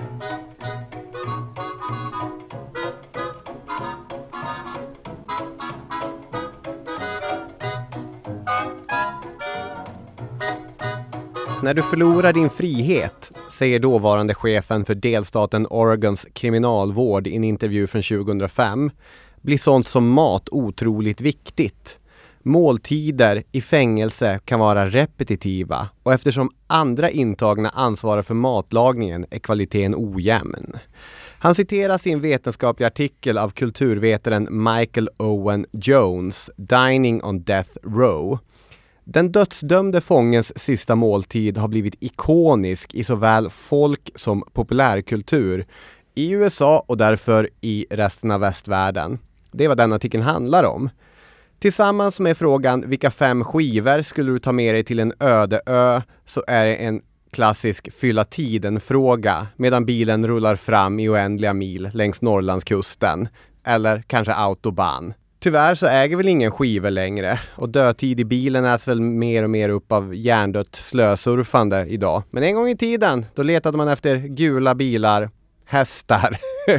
När du förlorar din frihet, säger dåvarande chefen för delstaten Oregons kriminalvård i en intervju från 2005, blir sånt som mat otroligt viktigt. Måltider i fängelse kan vara repetitiva och eftersom andra intagna ansvarar för matlagningen är kvaliteten ojämn. Han citeras i en vetenskaplig artikel av kulturvetaren Michael Owen Jones, Dining on Death Row. Den dödsdömde fångens sista måltid har blivit ikonisk i såväl folk- som populärkultur i USA och därför i resten av västvärlden. Det är vad den artikeln handlar om. Tillsammans med frågan vilka 5 skivor skulle du ta med dig till en öde ö så är det en klassisk fylla tiden-fråga medan bilen rullar fram i oändliga mil längs Norrlandskusten eller kanske autobahn. Tyvärr så äger väl ingen skivor längre och dödtid i bilen äts väl mer och mer upp av hjärndött slösurfande idag. Men en gång i tiden då letade man efter gula bilar, hästar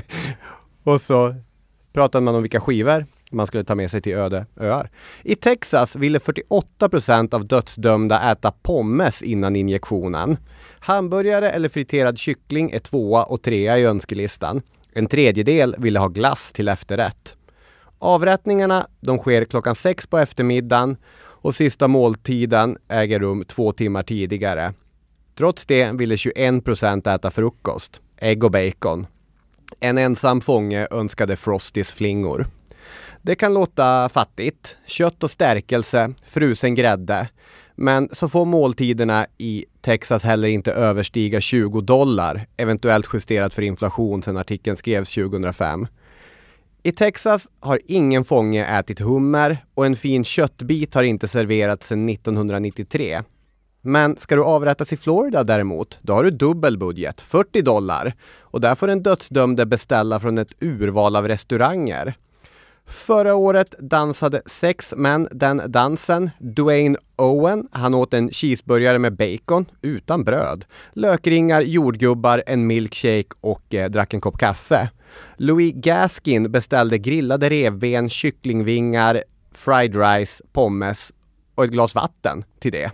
och så pratade man om vilka skivor man skulle ta med sig till öde öar. I Texas ville 48% av dödsdömda äta pommes innan injektionen. Hamburgare eller friterad kyckling är 2 och 3 i önskelistan. En tredjedel ville ha glass till efterrätt. Avrättningarna de sker klockan 6 på eftermiddagen och sista måltiden äger rum 2 timmar tidigare. Trots det ville 21% äta frukost, ägg och bacon. En ensam fånge önskade Frosties flingor. Det kan låta fattigt, kött och stärkelse, frusen grädde. Men så får måltiderna i Texas heller inte överstiga $20, eventuellt justerat för inflation sedan artikeln skrevs 2005. I Texas har ingen fånge ätit hummer och en fin köttbit har inte serverats sedan 1993. Men ska du avrättas i Florida däremot, då har du dubbel budget, $40. Och där får en dödsdömde beställa från ett urval av restauranger. Förra året dansade 6 män den dansen. Dwayne Owen, han åt en cheeseburgare med bacon utan bröd. Lökringar, jordgubbar, en milkshake och drack en kopp kaffe. Louis Gaskin beställde grillade revben, kycklingvingar, fried rice, pommes och ett glas vatten till det.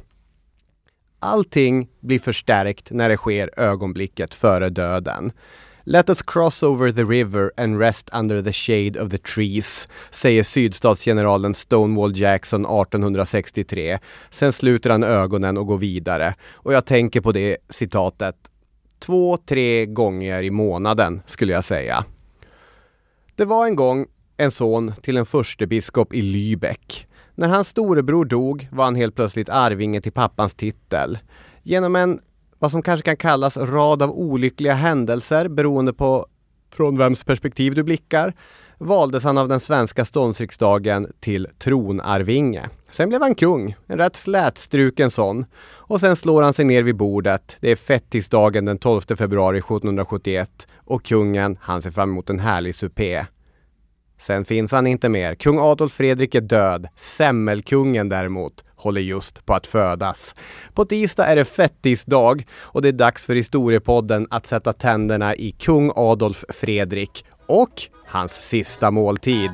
Allting blir förstärkt när det sker ögonblicket före döden. Let us cross over the river and rest under the shade of the trees, säger sydstatsgeneralen Stonewall Jackson 1863. Sen sluter han ögonen och går vidare. Och jag tänker på det citatet 2-3 gånger i månaden skulle jag säga. Det var en gång en son till en furstebiskop i Lübeck. När hans storebror dog var han helt plötsligt arvinge till pappans titel. Genom en vad som kanske kan kallas rad av olyckliga händelser beroende på från vems perspektiv du blickar, valdes han av den svenska ståndsriksdagen till tronarvinge. Sen blev han kung, en rätt slätstruken sån. Och sen slår han sig ner vid bordet. Det är fettisdagen den 12 februari 1771 och kungen, han ser fram emot en härlig supé. Sen finns han inte mer. Kung Adolf Fredrik är död. Semmelkungen däremot håller just på att födas. På tisdag är det fettisdag och det är dags för historiepodden att sätta tänderna i kung Adolf Fredrik och hans sista måltid.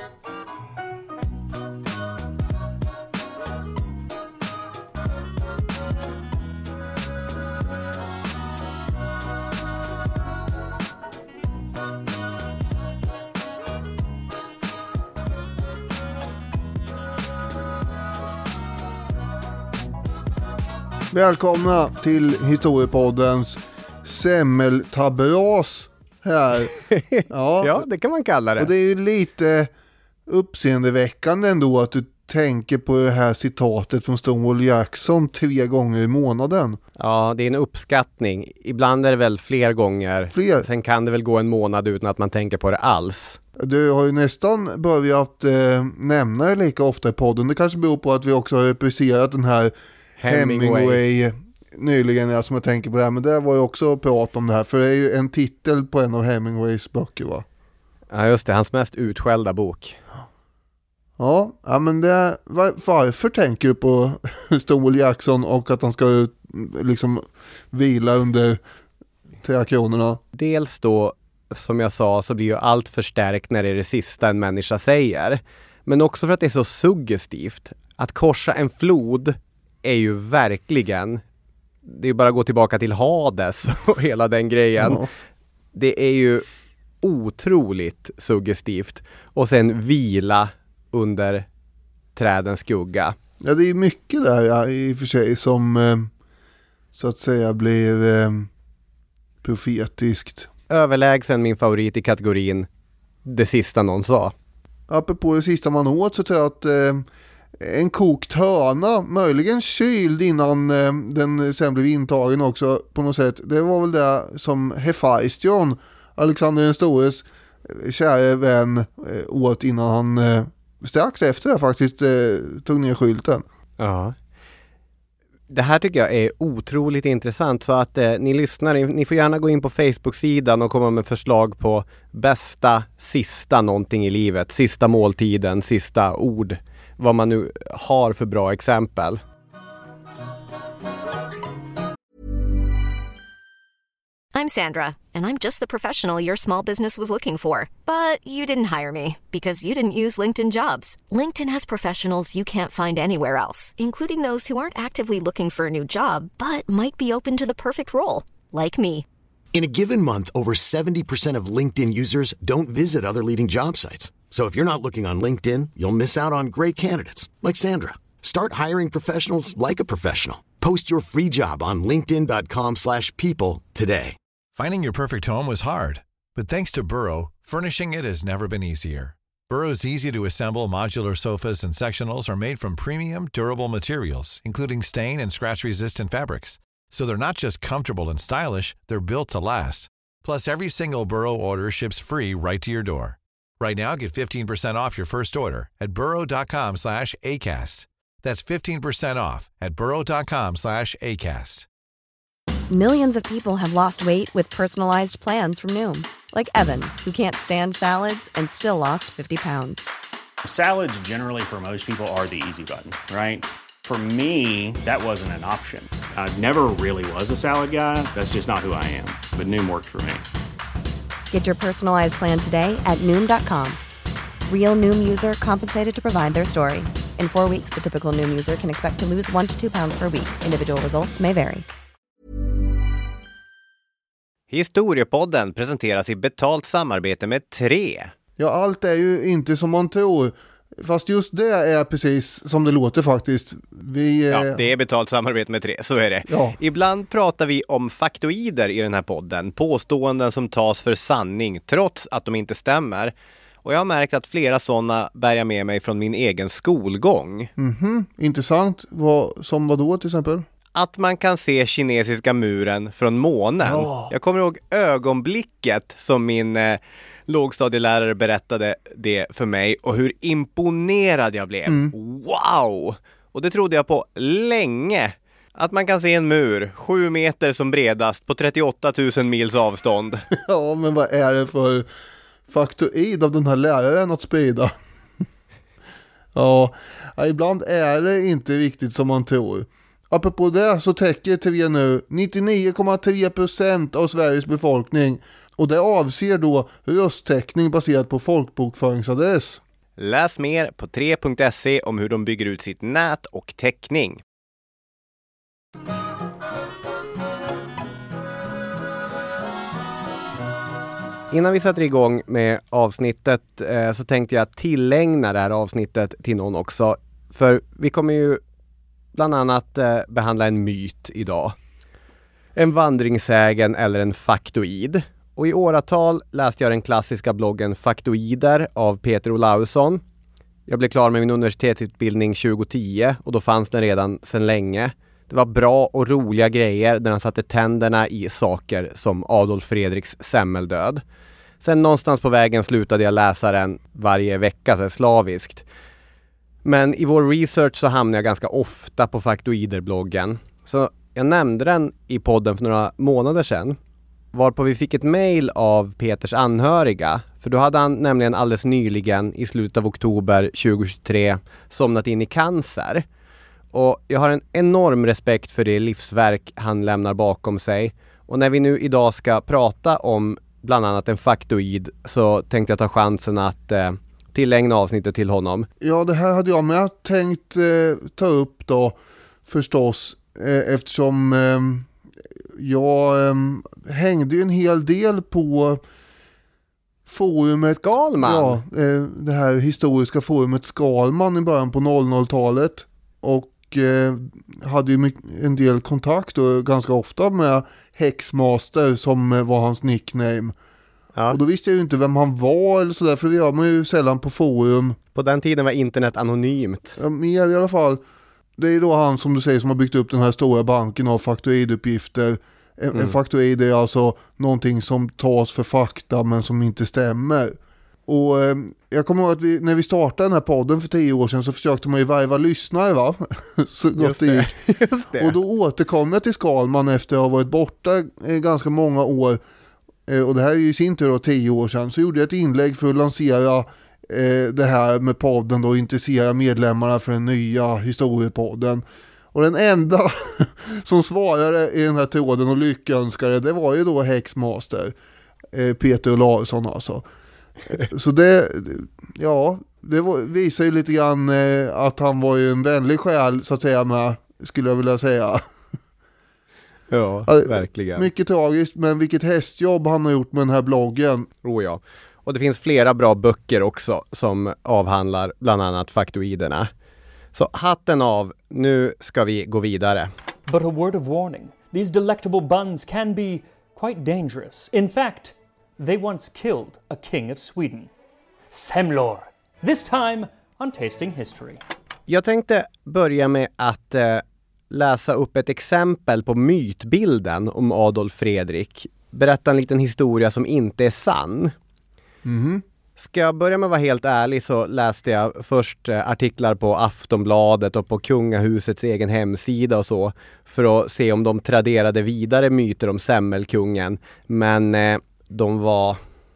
Välkomna till Historiepoddens semmeltabras här. Ja, det kan man kalla det. Och det är ju lite uppseendeväckande ändå att du tänker på det här citatet från Stonewall Jackson 3 gånger i månaden. Ja, det är en uppskattning. Ibland är det väl fler gånger. Sen kan det väl gå en månad utan att man tänker på det alls. Du har ju nästan börjat nämna det lika ofta i podden. Det kanske beror på att vi också har repriserat den här Hemingway nyligen, som jag tänker på det här. Men det var ju också prat om det här. För det är ju en titel på en av Hemingways böcker, va? Ja, just det. Hans mest utskällda bok. Ja, men det, varför tänker du på Stonewall Jackson och att han ska liksom vila under kreationerna. Dels då, som jag sa, så blir ju allt förstärkt när det är det sista en människa säger. Men också för att det är så suggestivt. Att korsa en flod är ju verkligen, det är ju bara att gå tillbaka till Hades och hela den grejen. Ja. Det är ju otroligt suggestivt. Och sen vila under trädens skugga. Ja, det är mycket där i och för sig som så att säga blir profetiskt. Överlägsen min favorit i kategorin det sista någon sa. Apropå det sista man åt så tror jag att en kokt höna, möjligen kyld innan den sen blev intagen också på något sätt. Det var väl det som Hephaistion, Alexander den stores kära vän, åt innan han strax efter det faktiskt tog ner skylten. Ja. Det här tycker jag är otroligt intressant, så att ni lyssnar, ni får gärna gå in på Facebook-sidan och komma med förslag på bästa sista någonting i livet, sista måltiden, sista ord, vad man nu har för bra exempel. I'm Sandra, and I'm just the professional your small business was looking for. But you didn't hire me because you didn't use LinkedIn Jobs. LinkedIn has professionals you can't find anywhere else, including those who aren't actively looking for a new job, but might be open to the perfect role, like me. In a given month, over 70% of LinkedIn users don't visit other leading job sites. So if you're not looking on LinkedIn, you'll miss out on great candidates, like Sandra. Start hiring professionals like a professional. Post your free job on linkedin.com/people today. Finding your perfect home was hard, but thanks to Burrow, furnishing it has never been easier. Burrow's easy-to-assemble modular sofas and sectionals are made from premium, durable materials, including stain and scratch-resistant fabrics. So they're not just comfortable and stylish, they're built to last. Plus, every single Burrow order ships free right to your door. Right now, get 15% off your first order at burrow.com/ACAST. That's 15% off at burrow.com/ACAST. Millions of people have lost weight with personalized plans from Noom. Like Evan, who can't stand salads and still lost 50 pounds. Salads generally for most people are the easy button, right? For me, that wasn't an option. I never really was a salad guy. That's just not who I am. But Noom worked for me. Get your personalized plan today at Noom.com. Real Noom user compensated to provide their story. In 4 weeks, the typical Noom user can expect to lose 1 to 2 pounds per week. Individual results may vary. Historiepodden presenteras i betalt samarbete med 3. Ja, allt är ju inte som man tror. Fast just det är precis som det låter faktiskt. Ja, det är betalt samarbete med 3, så är det. Ja. Ibland pratar vi om faktoider i den här podden. Påståenden som tas för sanning trots att de inte stämmer. Och jag har märkt att flera sådana bär jag med mig från min egen skolgång. Intressant. Som vad då till exempel? Att man kan se kinesiska muren från månen. Ja. Jag kommer ihåg ögonblicket som min lågstadielärare berättade det för mig och hur imponerad jag blev. Wow! Och det trodde jag på länge. Att man kan se en mur 7 meter som bredast på 38 000 mils avstånd. Ja, men vad är det för faktoid av den här läraren att sprida? Ja, ibland är det inte riktigt som man tror. Apropå det så täcker TV nu 99,3% av Sveriges befolkning. Och det avser då rösttäckning baserat på folkbokföringsadress. Läs mer på 3.se om hur de bygger ut sitt nät och täckning. Innan vi sätter igång med avsnittet så tänkte jag tillägna det här avsnittet till någon också. För vi kommer ju bland annat behandla en myt idag. En vandringssägen eller en faktoid. Och i åratal läste jag den klassiska bloggen Faktoider av Peter Olausson. Jag blev klar med min universitetsutbildning 2010 och då fanns den redan sedan länge. Det var bra och roliga grejer där han satte tänderna i saker som Adolf Fredriks semmeldöd. Sen någonstans på vägen slutade jag läsa den varje vecka så slaviskt. Men i vår research så hamnade jag ganska ofta på Faktoider-bloggen. Så jag nämnde den i podden för några månader sedan. Varpå vi fick ett mejl av Peters anhöriga. För då hade han nämligen alldeles nyligen i slutet av oktober 2023 somnat in i cancer. Och jag har en enorm respekt för det livsverk han lämnar bakom sig. Och när vi nu idag ska prata om bland annat en faktoid så tänkte jag ta chansen att tillägna avsnittet till honom. Ja, det här hade jag med tänkt ta upp då förstås eftersom jag hängde ju en hel del på forumet Skalman? Ja, det här historiska forumet Skalman i början på 00-talet och hade ju en del kontakt och ganska ofta med Hexmaster som var hans nickname. Ja. Och då visste jag ju inte vem han var eller sådär, för det gör man ju sällan på forum. På den tiden var internet anonymt. Ja, mer i alla fall. Det är ju då han som du säger som har byggt upp den här stora banken av faktoiduppgifter. En faktoid är alltså någonting som tas för fakta men som inte stämmer. Och jag kommer ihåg att när vi startade den här podden för 10 år sedan så försökte man ju varva lyssnare, va? Så just det. Just det. Och då återkom jag till Skalman efter att ha varit borta ganska många år. Och det här är ju i sin tur då 10 år sedan. Så gjorde jag ett inlägg för att lansera det här med podden då, och intressera medlemmarna för den nya historiepodden. Och den enda som svarade i den här tråden och lyckönskade, det var ju då Hexmaster, Peter Olausson alltså. Så det visar ju lite grann att han var ju en vänlig själ så att säga med, skulle jag vilja säga. Ja, verkligen. Mycket tragiskt, men vilket hästjobb han har gjort med den här bloggen. Ja. Och det finns flera bra böcker också som avhandlar bland annat faktoiderna. Så hatten av, nu ska vi gå vidare. But a word of warning. These delectable buns can be quite dangerous. In fact, they once killed a king of Sweden. Semlor. This time on Tasting History. Jag tänkte börja med att läsa upp ett exempel på mytbilden om Adolf Fredrik. Berätta en liten historia som inte är sann. Mhm. Ska jag börja med att vara helt ärlig så läste jag först artiklar på Aftonbladet och på kungahusets egen hemsida och så för att se om de traderade vidare myter om semmelkungen. Men de var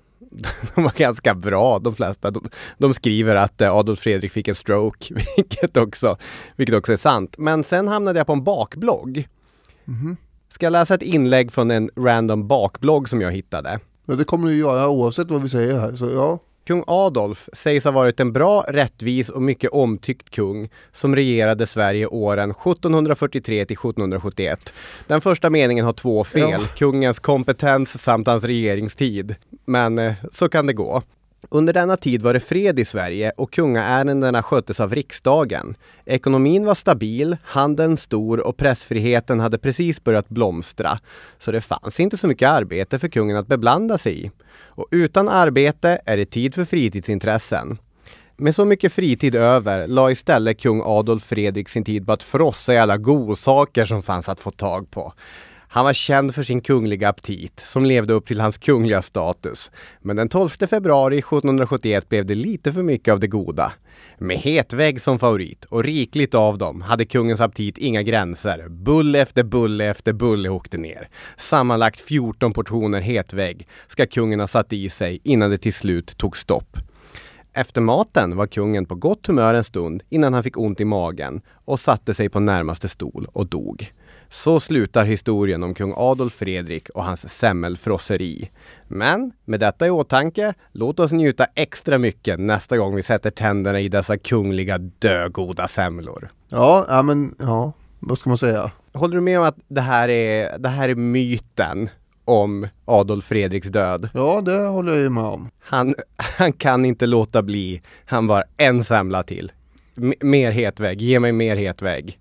ganska bra, de flesta. De skriver att Adolf Fredrik fick en stroke, vilket också är sant. Men sen hamnade jag på en bakblogg. Mhm. Ska jag läsa ett inlägg från en random bakblogg som jag hittade? Ja, det kommer du göra oavsett vad vi säger här, så ja. Kung Adolf sägs ha varit en bra, rättvis och mycket omtyckt kung som regerade Sverige åren 1743 till 1771. Den första meningen har 2 fel. Ja. Kungens kompetens samt hans regeringstid. Men så kan det gå. Under denna tid var det fred i Sverige och kungaärendena sköttes av riksdagen. Ekonomin var stabil, handeln stor och pressfriheten hade precis börjat blomstra. Så det fanns inte så mycket arbete för kungen att beblanda sig i. Och utan arbete är det tid för fritidsintressen. Med så mycket fritid över la istället kung Adolf Fredrik sin tid på att frossa i alla godsaker som fanns att få tag på. Han var känd för sin kungliga aptit som levde upp till hans kungliga status. Men den 12 februari 1771 blev det lite för mycket av det goda. Med hetvägg som favorit och rikligt av dem hade kungens aptit inga gränser. Bulle efter bulle efter bulle åkte ner. Sammanlagt 14 portioner hetvägg ska kungen ha satt i sig innan det till slut tog stopp. Efter maten var kungen på gott humör en stund innan han fick ont i magen och satte sig på närmaste stol och dog. Så slutar historien om kung Adolf Fredrik och hans semmelfrosseri. Men med detta i åtanke, låt oss njuta extra mycket nästa gång vi sätter tänderna i dessa kungliga dögoda semlor. Ja, men vad ska man säga? Håller du med om att det här är myten om Adolf Fredriks död? Ja, det håller jag ju med om. Han kan inte låta bli. Han var en semla till. Mer hetvägg, ge mig mer hetvägg.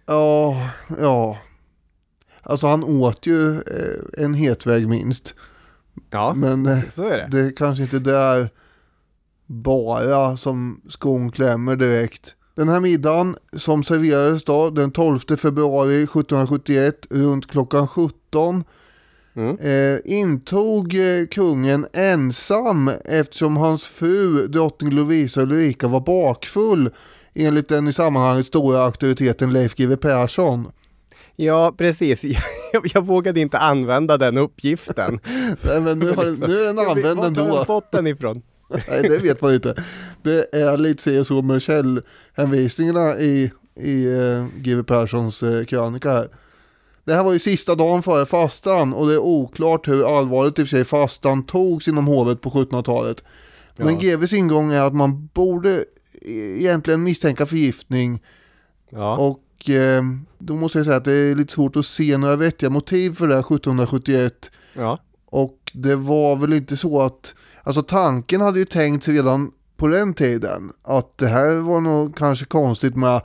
Ja. Alltså han åt ju en hetvägg minst. Ja, men så är det. Det är kanske inte där bara som skon klämmer direkt. Den här middagen som serverades då den 12 februari 1771 runt klockan 17 intog kungen ensam eftersom hans fru drottning Lovisa Ulrika var bakfull enligt den i sammanhanget stora auktoriteten Leif GW Persson. Ja, precis. Jag vågade inte använda den uppgiften. Nej, men nu är den använd ändå. Var har du fått den ifrån? Nej, det vet man inte. Det är lite så med källhänvisningarna i GW Perssons krönika här. Det här var ju sista dagen före fastan och det är oklart hur allvarligt i och för sig fastan togs inom hovet på 1700-talet. Men GVs ingång är att man borde egentligen misstänka förgiftning. Ja. Och då måste jag säga att det är lite svårt att se några vettiga motiv för det här 1771. Ja. Och det var väl inte så att, alltså tanken hade ju tänkt redan på den tiden att det här var nog kanske konstigt med,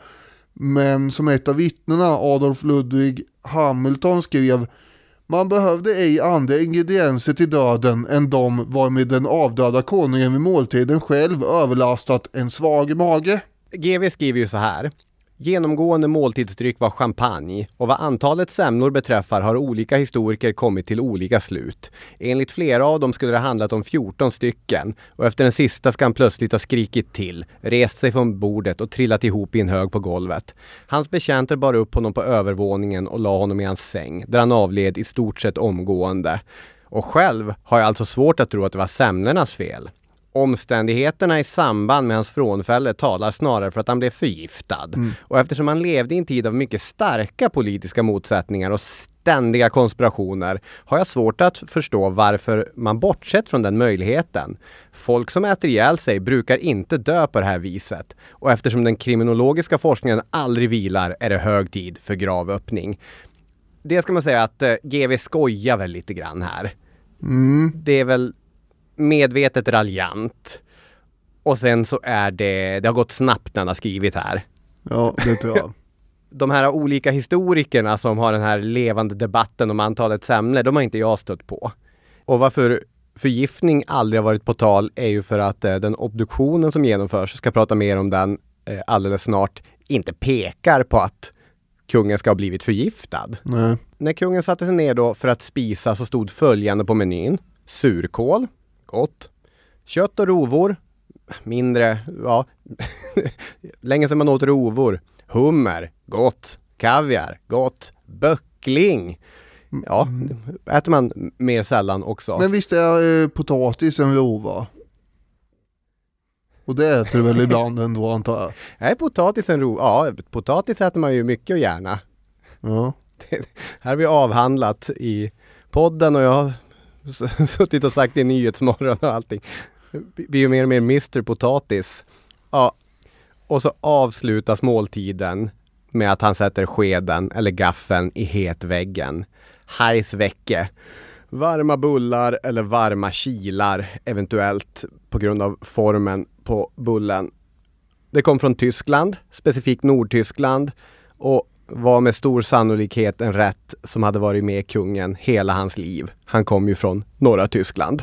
men som ett av vittnena, Adolf Ludwig Hamilton, skrev: man behövde ej andra ingredienser till döden än de varmed den avdöda konungen vid måltiden själv överlastat en svag mage. GV skriver ju så här: genomgående måltidsdryck var champagne, och vad antalet semlor beträffar har olika historiker kommit till olika slut. Enligt flera av dem skulle det handlat om 14 stycken, och efter den sista ska han plötsligt ha skrikit till, rest sig från bordet och trillat ihop i en hög på golvet. Hans betjänter bar upp honom på övervåningen och la honom i hans säng, där han avled i stort sett omgående. Och själv har jag alltså svårt att tro att det var semlornas fel. Omständigheterna i samband med hans frånfälle talar snarare för att han blev förgiftad. Och eftersom han levde i en tid av mycket starka politiska motsättningar och ständiga konspirationer har jag svårt att förstå varför man bortsett från den möjligheten. Folk som äter ihjäl sig brukar inte dö på det här viset. Och eftersom den kriminologiska forskningen aldrig vilar är det hög tid för gravöppning. Det ska man säga att GV skojar väl lite grann här. Det är väl medvetet raljant. Och sen så är det har gått snabbt när han har skrivit här. Ja, det tror jag. De här olika historikerna som har den här levande debatten om antalet semlor, de har inte jag stött på. Och varför förgiftning aldrig har varit på tal är ju för att den obduktionen som genomförs, ska prata mer om den alldeles snart, inte pekar på att kungen ska ha blivit förgiftad. Nej. När kungen satte sig ner då för att spisa så stod följande på menyn: surkål, gott. Kött och rovor, mindre, ja, länge sedan man åt rovor. Hummer, gott. Kaviar, gott. Böckling. Ja, äter man mer sällan också. Men visst är potatis en rova? Och det äter du väl ibland ändå, antar jag? Nej, potatis en rova. Ja, potatis äter man ju mycket och gärna. Ja. Det här har vi avhandlat i podden och jag har suttit och sagt i Nyhetsmorgon och allting. Det blir ju mer och mer Mr. Potatis. Ja. Och så avslutas måltiden med att han sätter skeden eller gaffeln i hetväggen. Heißwecke. Varma bullar eller varma kilar, eventuellt på grund av formen på bullen. Det kom från Tyskland, specifikt Nordtyskland, och var med stor sannolikhet en rätt som hade varit med kungen hela hans liv. Han kom ju från norra Tyskland.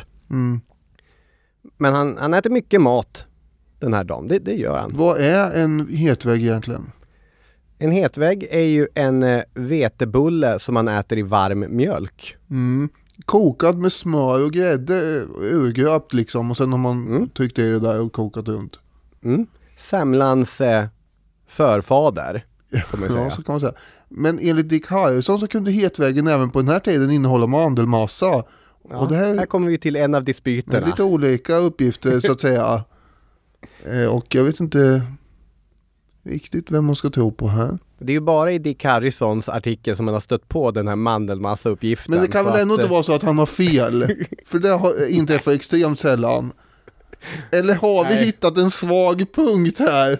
Men han äter mycket mat den här dagen, det gör han. Vad är en hetvägg egentligen? En hetvägg är ju en vetebulle som man äter i varm mjölk. Kokad med smör och grädde, urgröpt liksom, och sen har man tryckt i det där och kokat runt. Semlans förfader, kan man säga. Ja, så kan man säga. Men enligt Dick Harrison så kunde hetväggen även på den här tiden innehålla mandelmassa. Ja, och det här kommer vi till en av dispyterna. Lite olika uppgifter så att säga. Och jag vet inte riktigt vem man ska tro på här. Det är ju bara i Dick Harrisons artikel som man har stött på den här mandelmassa-uppgiften. Men det kan väl ändå inte vara så att han har fel? För det har inträffat extremt sällan. Eller har vi hittat en svag punkt här?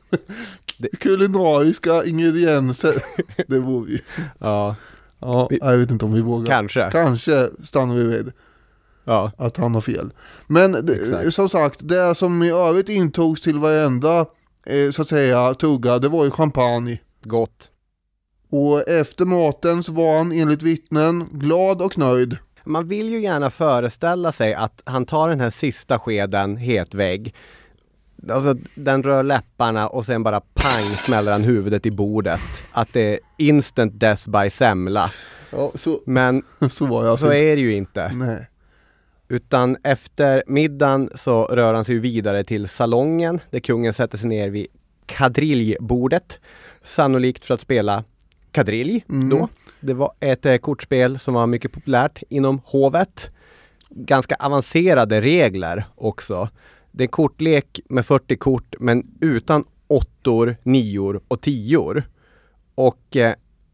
Kulinariska ingredienser. Det vore ju. Ja. Ja, jag vet inte om vi vågar. Kanske stannar vi vid att han har fel. Men som sagt, det som i övrigt intogs till varenda så att säga tugga, det var ju champagne. Gott. Och efter maten så var han enligt vittnen glad och nöjd. Man vill ju gärna föreställa sig att han tar den här sista skeden hetvägg. Alltså den rör läpparna och sen bara pang smäller han huvudet i bordet. Att det är instant death by semla. Ja, men så är det ju inte. Nej. Utan efter middagen så rör han sig vidare till salongen där kungen sätter sig ner vid kadriljbordet. Sannolikt för att spela kadrilj då. Det var ett kortspel som var mycket populärt inom hovet. Ganska avancerade regler också. Det är en kortlek med 40 kort men utan 8, 9 och 10. Och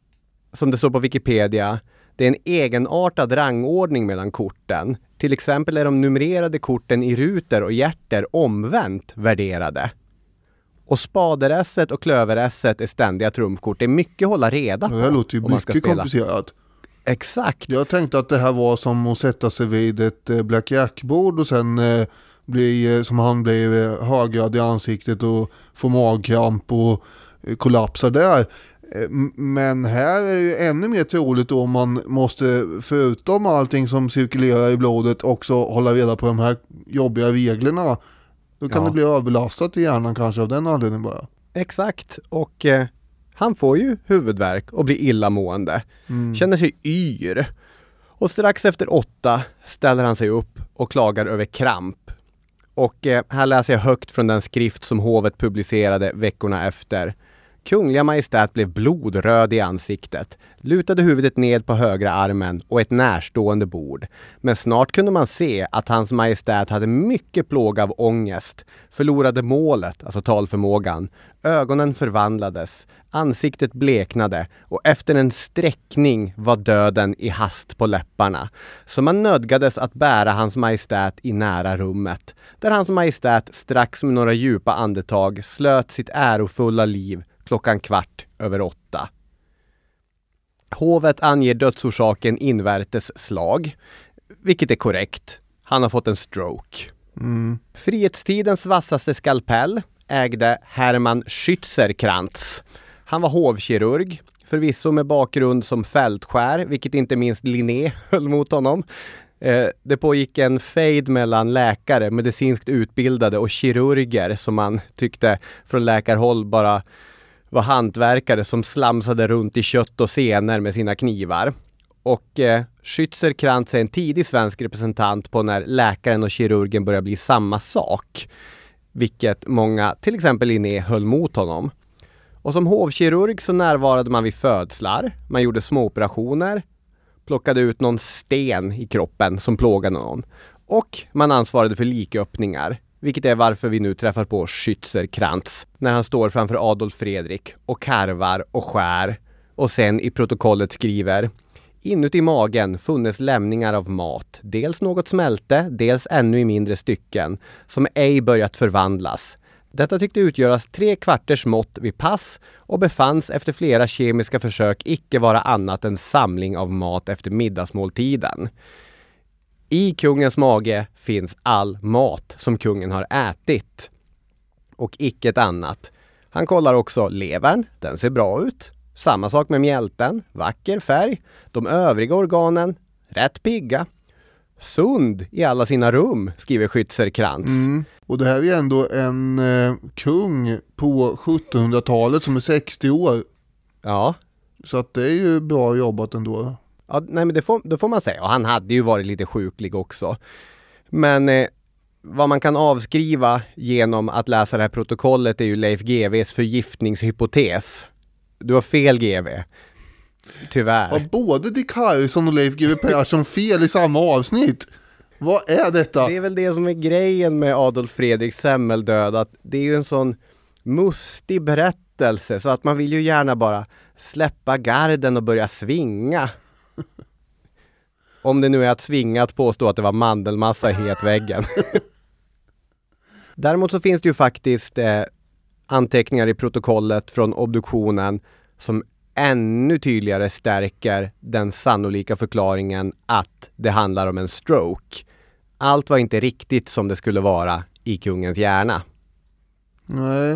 som det står på Wikipedia, det är en egenartad rangordning mellan korten. Till exempel är de numrerade korten i rutor och hjärter omvänt värderade. Och spaderesset och klöveresset är ständiga trumfkort. Det är mycket att hålla reda på. Det här låter ju mycket komplicerat. Exakt. Jag tänkte att det här var som att sätta sig vid ett blackjack-bord och sen som han blir högrad i ansiktet och får magkramp och kollapsar där. Men här är det ju ännu mer troligt då, om man måste förutom allting som cirkulerar i blodet också hålla reda på de här jobbiga reglerna. Då kan det bli överlastat i hjärnan kanske av den anledningen bara. Exakt, och han får ju huvudvärk och blir illamående. Känner sig yr. Och strax efter 8 ställer han sig upp och klagar över kramp. Och här läser jag högt från den skrift som hovet publicerade veckorna efter. Kungliga majestät blev blodröd i ansiktet, lutade huvudet ned på högra armen och ett närstående bord. Men snart kunde man se att hans majestät hade mycket plåga av ångest, förlorade målet, alltså talförmågan, ögonen förvandlades, ansiktet bleknade och efter en sträckning var döden i hast på läpparna. Så man nödgades att bära hans majestät i nära rummet, där hans majestät strax med några djupa andetag slöt sitt ärofulla liv 8:15. Hovet anger dödsorsaken invärtes slag, vilket är korrekt. Han har fått en stroke. Frihetstidens vassaste skalpell ägde Hermann Schützerkrantz. Han var hovkirurg, förvisso med bakgrund som fältskär, vilket inte minst Linné höll mot honom. Det pågick en fejd mellan läkare, medicinskt utbildade och kirurger som man tyckte från läkarhåll bara var hantverkare som slamsade runt i kött och senor med sina knivar. Och Schützerkrantz är en tidig svensk representant på när läkaren och kirurgen börjar bli samma sak. Vilket många, till exempel Linné, höll mot honom. Och som hovkirurg så närvarade man vid födslar. Man gjorde småoperationer, plockade ut någon sten i kroppen som plågade någon. Och man ansvarade för liköppningar. Vilket är varför vi nu träffar på Schützerkrantz när han står framför Adolf Fredrik och karvar och skär och sen i protokollet skriver: inuti magen funnes lämningar av mat, dels något smälte, dels ännu i mindre stycken, som ej börjat förvandlas. Detta tyckte utgöras 3/4 mått vid pass och befanns efter flera kemiska försök icke vara annat än samling av mat efter middagsmåltiden. I kungens mage finns all mat som kungen har ätit och icke ett annat. Han kollar också levern, den ser bra ut. Samma sak med mjälten, vacker färg. De övriga organen, rätt pigga. Sund i alla sina rum, skriver Schützerkrantz. Och det här är ändå en kung på 1700-talet som är 60 år. Ja. Så att det är ju bra jobbat ändå. Ja, nej, men det får man säga. Och han hade ju varit lite sjuklig också. Men vad man kan avskriva genom att läsa det här protokollet är ju Leif GW:s förgiftningshypotes. Du har fel, GW. Tyvärr. Har både Dick Harrison och Leif GW Persson fel i samma avsnitt? Vad är detta? Det är väl det som är grejen med Adolf Fredriks semmeldöd. Att det är ju en sån mustig berättelse. Så att man vill ju gärna bara släppa garden och börja svinga. Om det nu är att svinga att påstå att det var mandelmassa i hetväggen. Däremot så finns det ju faktiskt anteckningar i protokollet från obduktionen som ännu tydligare stärker den sannolika förklaringen att det handlar om en stroke. Allt var inte riktigt som det skulle vara i kungens hjärna. Nej.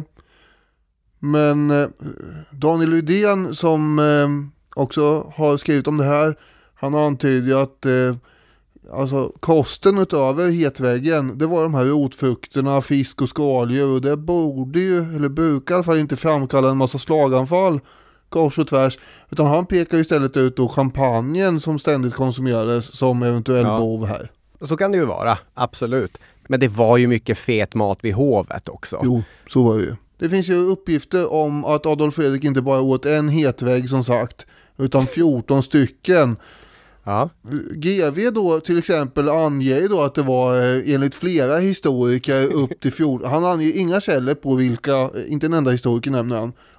Men Daniel Rydén som också har skrivit om det här, han antyder att alltså kosten utöver hetväggen, det var de här rotfrukterna, fisk och skaldjur, och det borde ju, eller brukar i alla fall inte framkalla en massa slaganfall kors och tvärs, utan han pekar istället ut då champagnen som ständigt konsumerades som eventuell bov här. Så kan det ju vara, absolut. Men det var ju mycket fet mat vid hovet också. Jo, så var det ju. Det finns ju uppgifter om att Adolf Fredrik inte bara åt en hetvägg som sagt, utan 14 stycken. Ja. GV då till exempel anger då att det var enligt flera historiker upp till 14. Han anger inga källor på vilka, inte en enda historiker nämner han.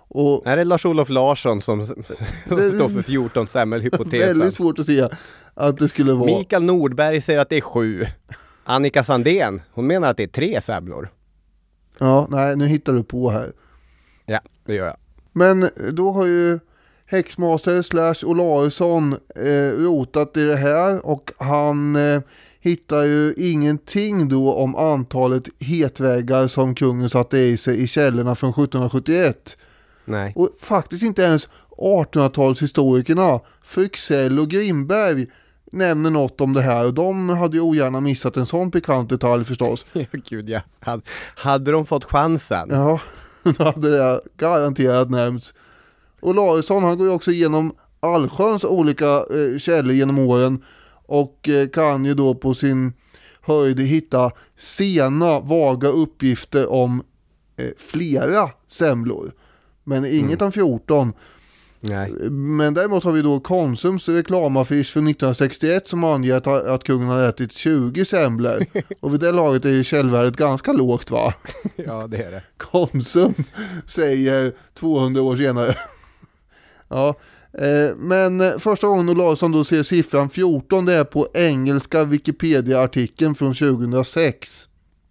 Och är det Lars-Olof Larsson som står för 14 semmelhypotesen? Väldigt svårt att se att det skulle vara. Mikael Nordberg säger att det är 7. Annika Sandén, hon menar att det är 3 semlor. Ja, nej, nu hittar du på här. Ja, det gör jag. Men då har ju Häxmaster / Olausson rotat i det här, och han hittar ju ingenting då om antalet hetväggar som kungen satte i sig i källorna från 1771. Nej. Och faktiskt inte ens 1800-talshistorikerna Fryxell och Grimberg nämner något om det här, och de hade ju ogärna missat en sån pikant detalj förstås. Gud, ja. Hade de fått chansen? Ja, då hade det garanterat nämnts. Och Olausson, han går ju också igenom allsköns olika källor genom åren, och kan ju då på sin höjd hitta sena, vaga uppgifter om flera semlor. Men inget om 14. Nej. Men däremot har vi då Konsums reklamaffisch från 1961 som anger att kungen har ätit 20 semlor. Och vid det laget är ju källvärdet ganska lågt, va? Ja, det är det. Konsum säger 200 år senare. Ja, men första gången Olausson då ser siffran 14, det är på engelska Wikipedia-artikeln från 2006.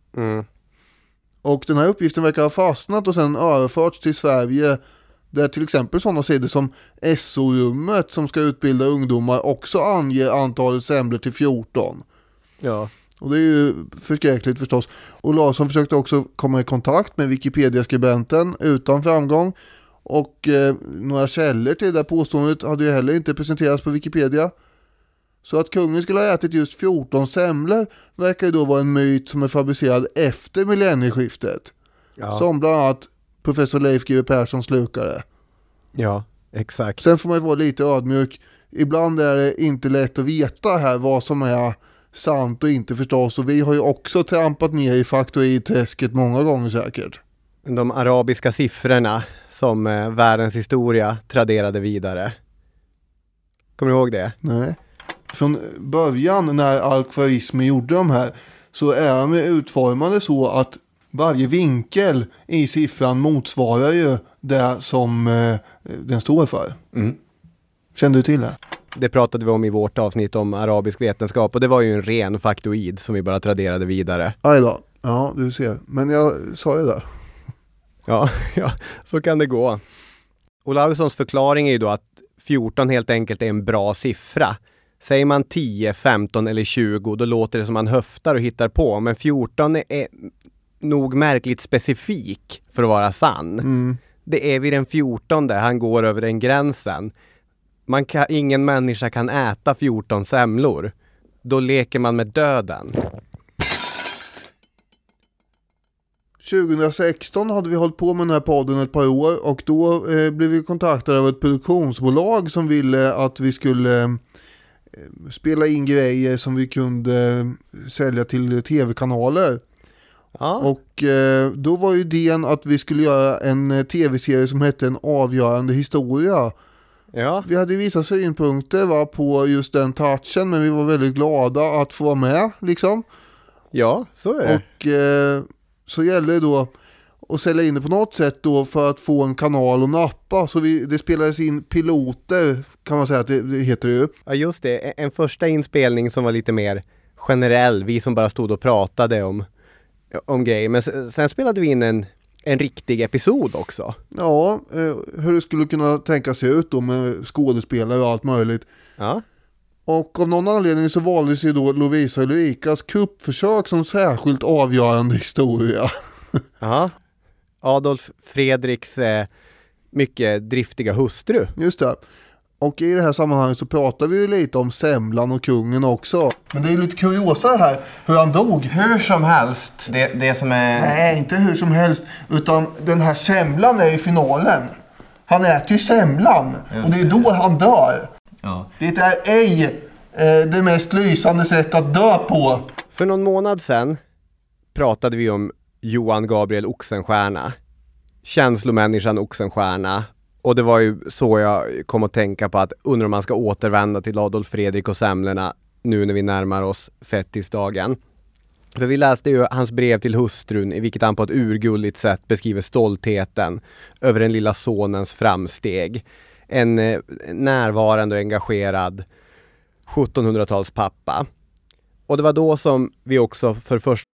Och den här uppgiften verkar ha fastnat och sen överförts till Sverige, där till exempel sådana sidor som SO-rummet som ska utbilda ungdomar också anger antalet semlor till 14. Ja. Och det är ju förskräckligt förstås. Och Larsson försökte också komma i kontakt med Wikipedia-skribenten utan framgång. Och några källor till det där påståendet hade ju heller inte presenterats på Wikipedia. Så att kungen skulle ha ätit just 14 semlor verkar ju då vara en myt som är fabricerad efter millennieskiftet. Ja. Som bland annat professor Leif G.W. Persson slukade. Ja, exakt. Sen får man ju vara lite ödmjuk. Ibland är det inte lätt att veta här vad som är sant och inte förstås. Och vi har ju också trampat ner i faktoidträsket många gånger säkert. De arabiska siffrorna som världens historia traderade vidare. Kommer du ihåg det? Nej. Från början när alkvarismen gjorde de här så är de utformade så att varje vinkel i siffran motsvarar ju det som den står för. Kände du till det? Det pratade vi om i vårt avsnitt om arabisk vetenskap, och det var ju en ren faktoid som vi bara traderade vidare. Aj då. Ja, du ser. Men jag sa ju det. Ja, så kan det gå. Olaussons förklaring är ju då att 14 helt enkelt är en bra siffra. Säger man 10, 15 eller 20, då låter det som man höftar och hittar på. Men 14 är nog märkligt specifik för att vara sann. Det är vid den 14 han går över den gränsen. Ingen människa kan äta 14 semlor. Då leker man med döden. 2016 hade vi hållit på med den här podden ett par år, och då blev vi kontaktade av ett produktionsbolag som ville att vi skulle spela in grejer som vi kunde sälja till tv-kanaler. Ja. Och då var ju idén att vi skulle göra en tv-serie som hette En avgörande historia. Ja. Vi hade vissa synpunkter på just den touchen, men vi var väldigt glada att få vara med liksom. Ja, så är det. Och så gäller det då att sälja in det på något sätt då för att få en kanal och nappa. Så det spelades in piloter, kan man säga att det heter det ju. Ja, just det. En första inspelning som var lite mer generell. Vi som bara stod och pratade om grejer. Men sen spelade vi in en riktig episod också. Ja, hur det skulle kunna tänka sig ut då med skådespelare och allt möjligt. Ja. Och av någon anledning så valdes ju då Lovisa Ulrikas kuppförsök som särskilt avgörande historia. Ja. Adolf Fredriks mycket driftiga hustru. Just det. Och i det här sammanhanget så pratar vi ju lite om semlan och kungen också. Men det är lite kuriosa det här, hur han dog. Hur som helst. Det som är... Nej, inte hur som helst. Utan den här semlan är i finalen. Han äter ju semlan. Just. Och det är då han dör. Ja. Det är ej det mest lysande sätt att dö på. För någon månad sedan pratade vi om Johan Gabriel Oxenstierna. Känslomänniskan Oxenstierna. Och det var ju så jag kom att tänka på att undrar om man ska återvända till Adolf Fredrik och semlorna nu när vi närmar oss fettisdagen. För vi läste ju hans brev till hustrun i vilket han på ett urgulligt sätt beskriver stoltheten över den lilla sonens framsteg. En närvarande och engagerad 1700-tals pappa. Och det var då som vi också för första...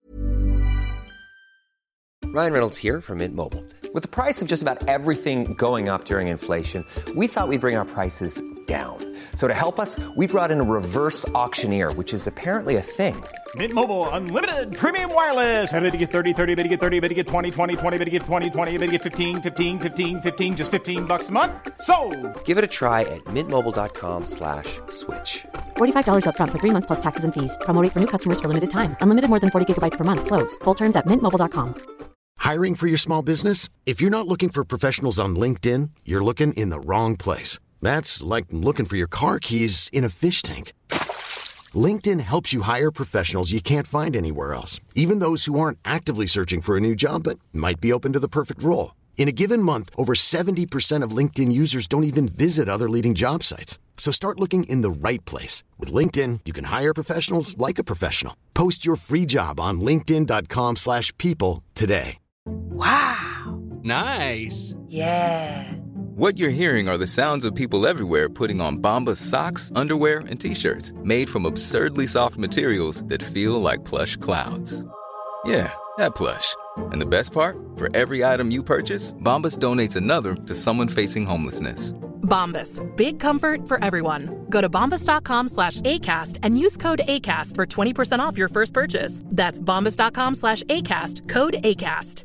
Ryan Reynolds here from Mint Mobile. With the price of just about everything going up during inflation, we thought we'd bring our prices down. So to help us, we brought in a reverse auctioneer, which is apparently a thing. Mint Mobile Unlimited Premium Wireless. How to get 30, 30, bit to get 30, bit to get 20, 20, 20, bit to get 20, 20, bit to get 15, 15, 15, 15, just $15 a month? Sold! Give it a try at mintmobile.com/switch. $45 up front for 3 months plus taxes and fees. Promo rate for new customers for limited time. Unlimited more than 40 gigabytes per month. Slows full terms at mintmobile.com. Hiring for your small business? If you're not looking for professionals on LinkedIn, you're looking in the wrong place. That's like looking for your car keys in a fish tank. LinkedIn helps you hire professionals you can't find anywhere else, even those who aren't actively searching for a new job but might be open to the perfect role. In a given month, over 70% of LinkedIn users don't even visit other leading job sites. So start looking in the right place. With LinkedIn, you can hire professionals like a professional. Post your free job on linkedin.com/people today. Wow. Nice. Yeah. What you're hearing are the sounds of people everywhere putting on Bombas socks, underwear, and T-shirts made from absurdly soft materials that feel like plush clouds. Yeah, that plush. And the best part? For every item you purchase, Bombas donates another to someone facing homelessness. Bombas. Big comfort for everyone. Go to bombas.com/ACAST and use code ACAST for 20% off your first purchase. That's bombas.com/ACAST. Code ACAST.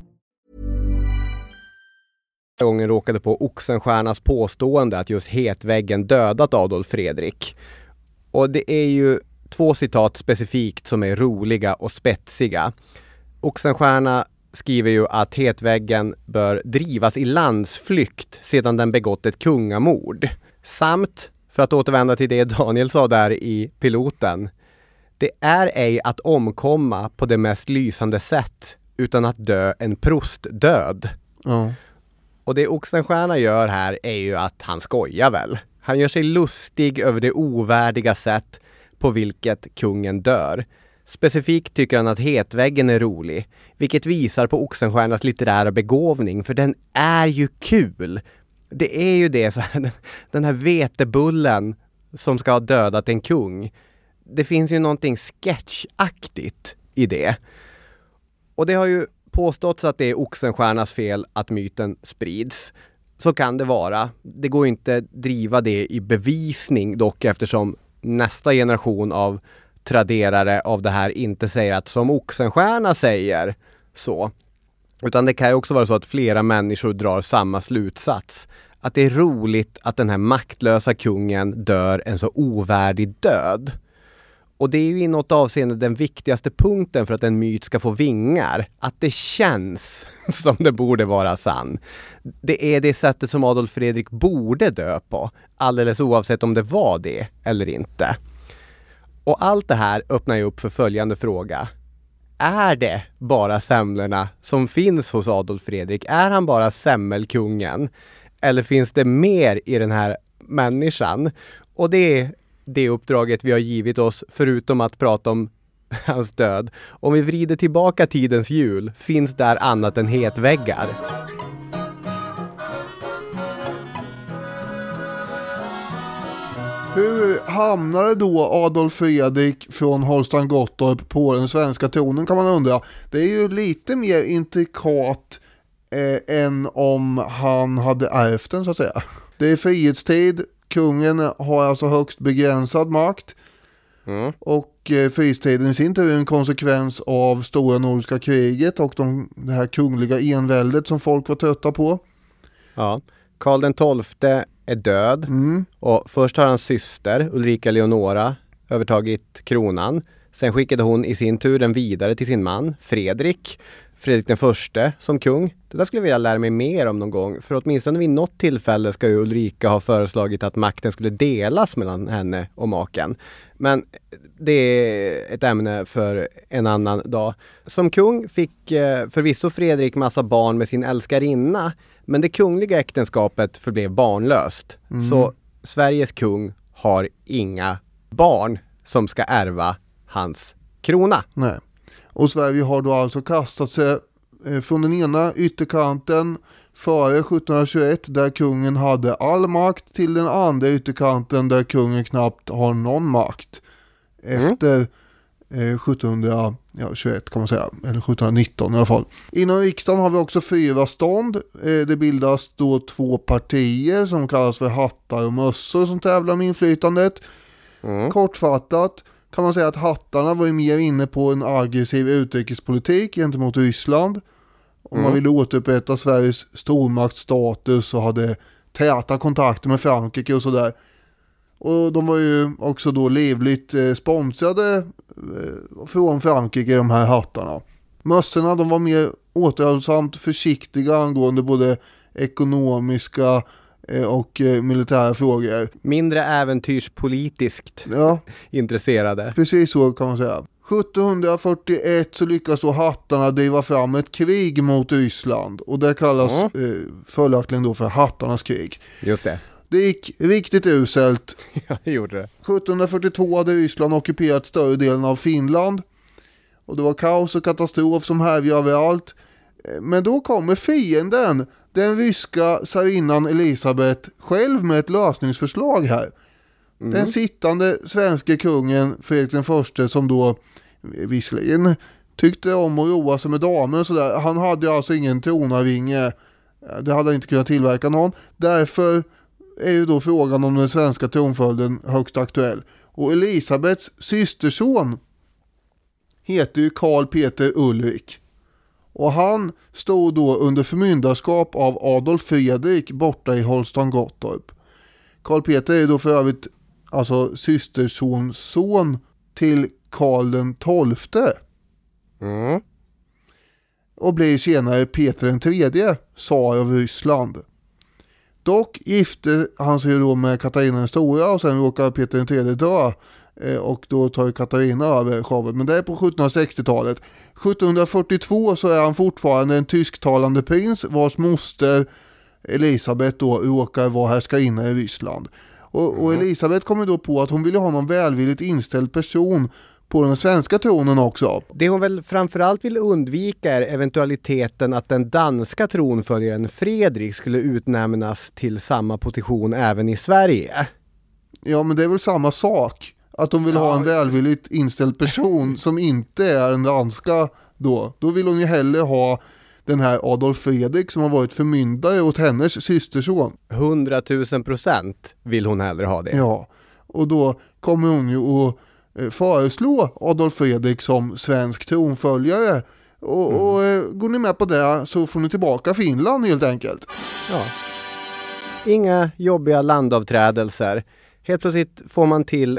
Gången råkade på Oxenstiernas påstående att just Hetväggen dödat Adolf Fredrik. Och det är ju 2 citat specifikt som är roliga och spetsiga. Oxenstierna skriver ju att Hetväggen bör drivas i landsflykt sedan den begått ett kungamord. Samt, för att återvända till det Daniel sa där i piloten, det är ej att omkomma på det mest lysande sätt utan att dö en prostdöd. Och det Oxenstierna gör här är ju att han skojar väl. Han gör sig lustig över det ovärdiga sätt på vilket kungen dör. Specifikt tycker han att Hetväggen är rolig, vilket visar på Oxenstiernas litterära begåvning, för den är ju kul. Det är ju det, så här, den här vetebullen som ska ha dödat en kung. Det finns ju någonting sketchaktigt i det. Och det har ju påståtts att det är Oxenstiernas fel att myten sprids. Så kan det vara. Det går inte driva det i bevisning dock, eftersom nästa generation av traderare av det här inte säger att som Oxenstierna säger så. Utan det kan ju också vara så att flera människor drar samma slutsats. Att det är roligt att den här maktlösa kungen dör en så ovärdig död. Och det är ju i något avseende den viktigaste punkten för att en myt ska få vingar. Att det känns som det borde vara sann. Det är det sättet som Adolf Fredrik borde dö på. Alldeles oavsett om det var det eller inte. Och allt det här öppnar ju upp för följande fråga. Är det bara semlorna som finns hos Adolf Fredrik? Är han bara semmelkungen? Eller finns det mer i den här människan? Och det är det uppdraget vi har givit oss, förutom att prata om hans död. Om vi vrider tillbaka tidens hjul, finns där annat än hetväggar? Hur hamnade då Adolf Fredrik från Holstein Gottorp på den svenska tronen, kan man undra. Det är ju lite mer intrikat än om han hade ärvt den, så att säga. Det är frihetstid. Kungen har alltså högst begränsad makt. Och frihetstiden i sin tur är en konsekvens av stora nordiska kriget och det här kungliga enväldet som folk var trötta på. Ja, Karl den XII är död. Och först har hans syster Ulrika Leonora övertagit kronan. Sen skickade hon i sin tur den vidare till sin man Fredrik den förste som kung. Det där skulle jag vilja lära mig mer om någon gång. För åtminstone vid något tillfälle ska ju Ulrika ha föreslagit att makten skulle delas mellan henne och maken. Men det är ett ämne för en annan dag. Som kung fick förvisso Fredrik massa barn med sin älskarinna. Men det kungliga äktenskapet förblev barnlöst. Så Sveriges kung har inga barn som ska ärva hans krona. Nej. Och Sverige har då alltså kastat sig från den ena ytterkanten före 1721 där kungen hade all makt till den andra ytterkanten där kungen knappt har någon makt. Efter 1721 kan man säga, eller 1719 i alla fall. Inom riksdagen har vi också 4 stånd. Det bildas då 2 partier som kallas för hattar och mössor som tävlar om inflytandet. Kortfattat kan man säga att hattarna var ju mer inne på en aggressiv utrikespolitik gentemot Ryssland. Om man ville återupprätta Sveriges stormaktsstatus och hade täta kontakter med Frankrike och sådär. Och de var ju också då livligt sponsrade från Frankrike, de här hattarna. Mössorna, de var mer återhållsamt försiktiga angående både ekonomiska och militära frågor. Mindre äventyrspolitiskt intresserade. Precis så kan man säga. 1741 så lyckas då hattarna driva fram ett krig mot Ryssland. Och det kallas följaktligen då för hattarnas krig. Just det. Det gick riktigt uselt. Ja, det gjorde det. 1742 hade Ryssland ockuperat större delen av Finland. Och det var kaos och katastrof som härjade överallt. Men då kommer fienden, den ryska tsarinnan Elisabeth, själv med ett lösningsförslag här. Den sittande svenska kungen Fredrik den förste, som då visserligen tyckte om att roa sig med damer och sådär. Han hade alltså ingen tronarvinge. Det hade inte kunnat tillverka någon. Därför är ju då frågan om den svenska tronföljden högst aktuell. Och Elisabeths systerson heter ju Karl Peter Ulrik. Och han stod då under förmyndarskap av Adolf Fredrik borta i Holstein-Gottorp. Karl Peter är då för övrigt alltså systersonson till Karl den XII. Och blir senare Peter den tredje, tsar av Ryssland. Dock gifte han sig då med Katarina den stora och sen råkar Peter den tredje dö. Och då tar Katarina över showen. Men det är på 1760-talet. 1742 så är han fortfarande en tysktalande prins vars moster Elisabeth då råkar vara härskarinna i Ryssland. Och Elisabeth kommer då på att hon ville ha någon välvilligt inställd person på den svenska tronen också. Det hon väl framförallt vill undvika är eventualiteten att den danska tronföljaren Fredrik skulle utnämnas till samma position även i Sverige. Ja, men det är väl samma sak. Att de vill ha en välvilligt inställd person som inte är en danska då. Då vill hon ju hellre ha den här Adolf Fredrik som har varit förmyndare åt hennes systerson. 100 000% vill hon hellre ha det. Ja, och då kommer hon ju att föreslå Adolf Fredrik som svensk tronföljare. Och går ni med på det så får ni tillbaka Finland helt enkelt. Ja. Inga jobbiga landavträdelser. Helt plötsligt får man till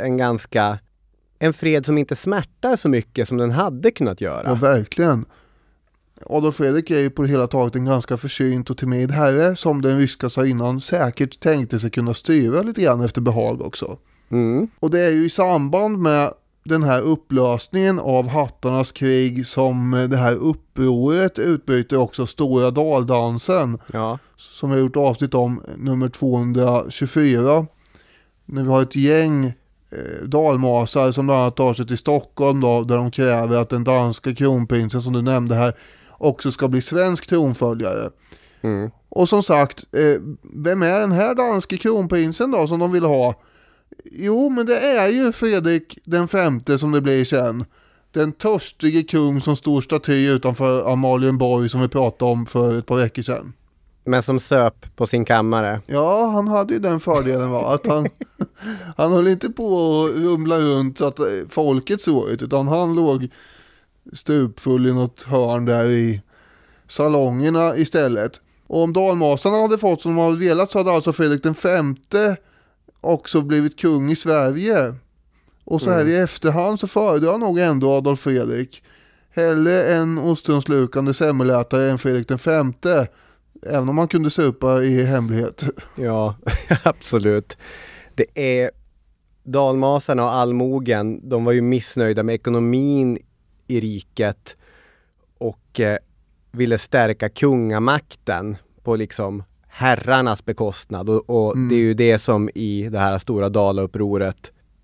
en fred som inte smärtar så mycket som den hade kunnat göra. Ja, verkligen. Adolf Fredrik är ju på det hela taget en ganska försynt och timid herre som den ryska tsarinnan säkert tänkte sig kunna styra lite grann efter behag också. Och det är ju i samband med den här upplösningen av hattarnas krig som det här upproret utbryter också Stora Daldansen. Ja. Som vi har gjort avsnitt om, nummer 224. När vi har ett gäng dalmasar som bland annat tar sig till Stockholm då, där de kräver att den danska kronprinsen som du nämnde här också ska bli svensk tronföljare. Och som sagt, vem är den här danska kronprinsen då som de vill ha? Jo, men det är ju Fredrik den femte som det blir sen. Den törstige kung som står staty utanför Amalienborg som vi pratade om för ett par veckor sedan. Men som söp på sin kammare. Ja, han hade ju den fördelen var att han höll inte på att rumla runt så att folket såg ut, utan han låg stupfull i något hörn där i salongerna istället. Och om dalmasarna hade fått som de hade velat så hade alltså Fredrik den femte också blivit kung i Sverige. Och så här i efterhand så föredrar jag nog ändå Adolf Fredrik. Hellre en ostronslukande semmelätare än Fredrik den femte. Även om man kunde supa i hemlighet. Ja, absolut. Det är dalmasarna och allmogen, de var ju missnöjda med ekonomin i riket och ville stärka kungamakten på liksom herrarnas bekostnad. Och det är ju det som i det här stora Dalaupproret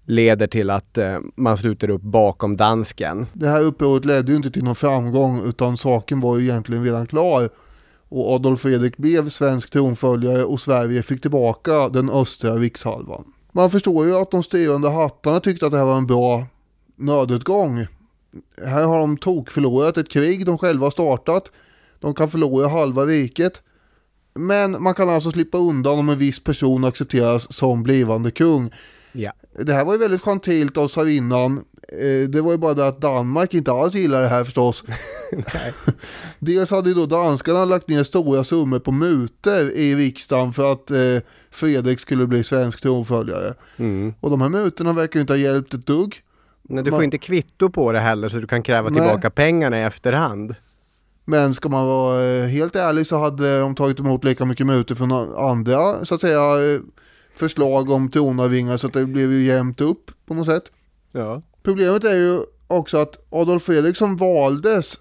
leder till att man sluter upp bakom dansken. Det här upproret ledde ju inte till någon framgång, utan saken var ju egentligen redan klar. Och Adolf Fredrik blev svensk tronföljare och Sverige fick tillbaka den östra rikshalvan. Man förstår ju att de styrande hattarna tyckte att det här var en bra nödutgång. Här har de förlorat ett krig de själva startat. De kan förlora halva riket. Men man kan alltså slippa undan om en viss person accepteras som blivande kung. Ja. Det här var ju väldigt gentilt av tsarinnan. Det var ju bara det att Danmark inte alls gillar det här förstås. Nej. Dels hade ju då danskarna lagt ner stora summor på mutor i riksdagen för att Fredrik skulle bli svensk tronföljare. Och de här mutorna verkar ju inte ha hjälpt ett dugg. Nej, du får inte kvitto på det heller, så du kan kräva tillbaka pengarna i efterhand. Men ska man vara helt ärlig så hade de tagit emot lika mycket mutor från andra, så att säga, förslag om tronarvingar, så att det blev ju jämnt upp på något sätt. Ja. Problemet är ju också att Adolf Fredrik som valdes,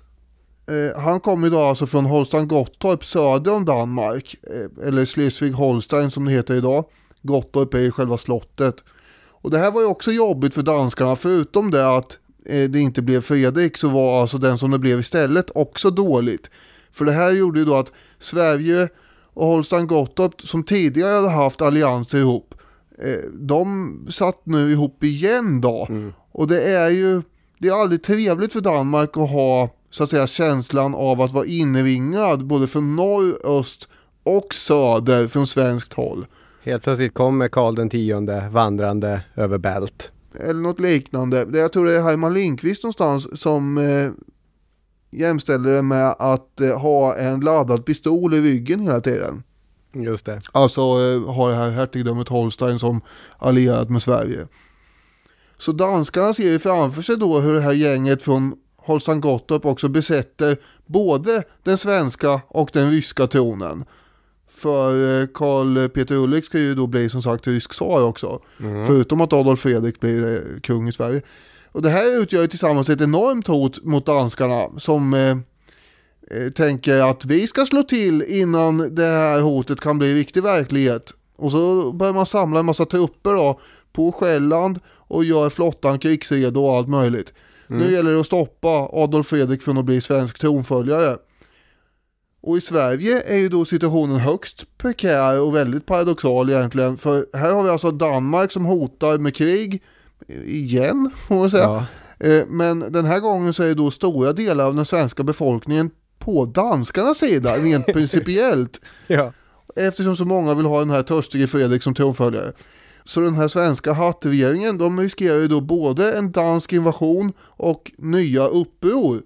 han kom ju då alltså från Holstein-Gottorp söder om Danmark, eller Schleswig-Holstein som det heter idag. Gottorp är ju själva slottet. Och det här var ju också jobbigt för danskarna, förutom det att det inte blev Fredrik, så var alltså den som det blev istället också dåligt. För det här gjorde ju då att Sverige och Holstein-Gottorp, som tidigare hade haft allianser ihop, de satt nu ihop igen då. Och det är aldrig trevligt för Danmark att ha, så att säga, känslan av att vara inringad både från norr, öst och söder från svenskt håll. Helt plötsligt kommer Karl den 10:e vandrande över bält. Eller något liknande. Jag tror det är Herman Lindqvist någonstans som jämställer det med att ha en laddad pistol i ryggen hela tiden. Just det. Alltså har det här hertigdömet Holstein som allierat med Sverige. Så danskarna ser ju framför sig då hur det här gänget från Holstein-Gottorp också besätter både den svenska och den ryska tronen. För Karl Peter Ulrik ska ju då bli som sagt rysk tsar också. Förutom att Adolf Fredrik blir kung i Sverige. Och det här utgör ju tillsammans ett enormt hot mot danskarna som tänker att vi ska slå till innan det här hotet kan bli riktig verklighet. Och så börjar man samla en massa trupper då på Själland och gör flottan krigsredo och allt möjligt. Nu gäller det att stoppa Adolf Fredrik från att bli svensk tronföljare. Och i Sverige är ju då situationen högst prekär och väldigt paradoxal egentligen. För här har vi alltså Danmark som hotar med krig igen, får man säga. Ja. Men den här gången så är då stora delar av den svenska befolkningen på danskarnas sida, rent principiellt. Ja. Eftersom så många vill ha den här törstige Fredrik som tronföljare. Så den här svenska hattregeringen, de riskerar ju då både en dansk invasion och nya uppror.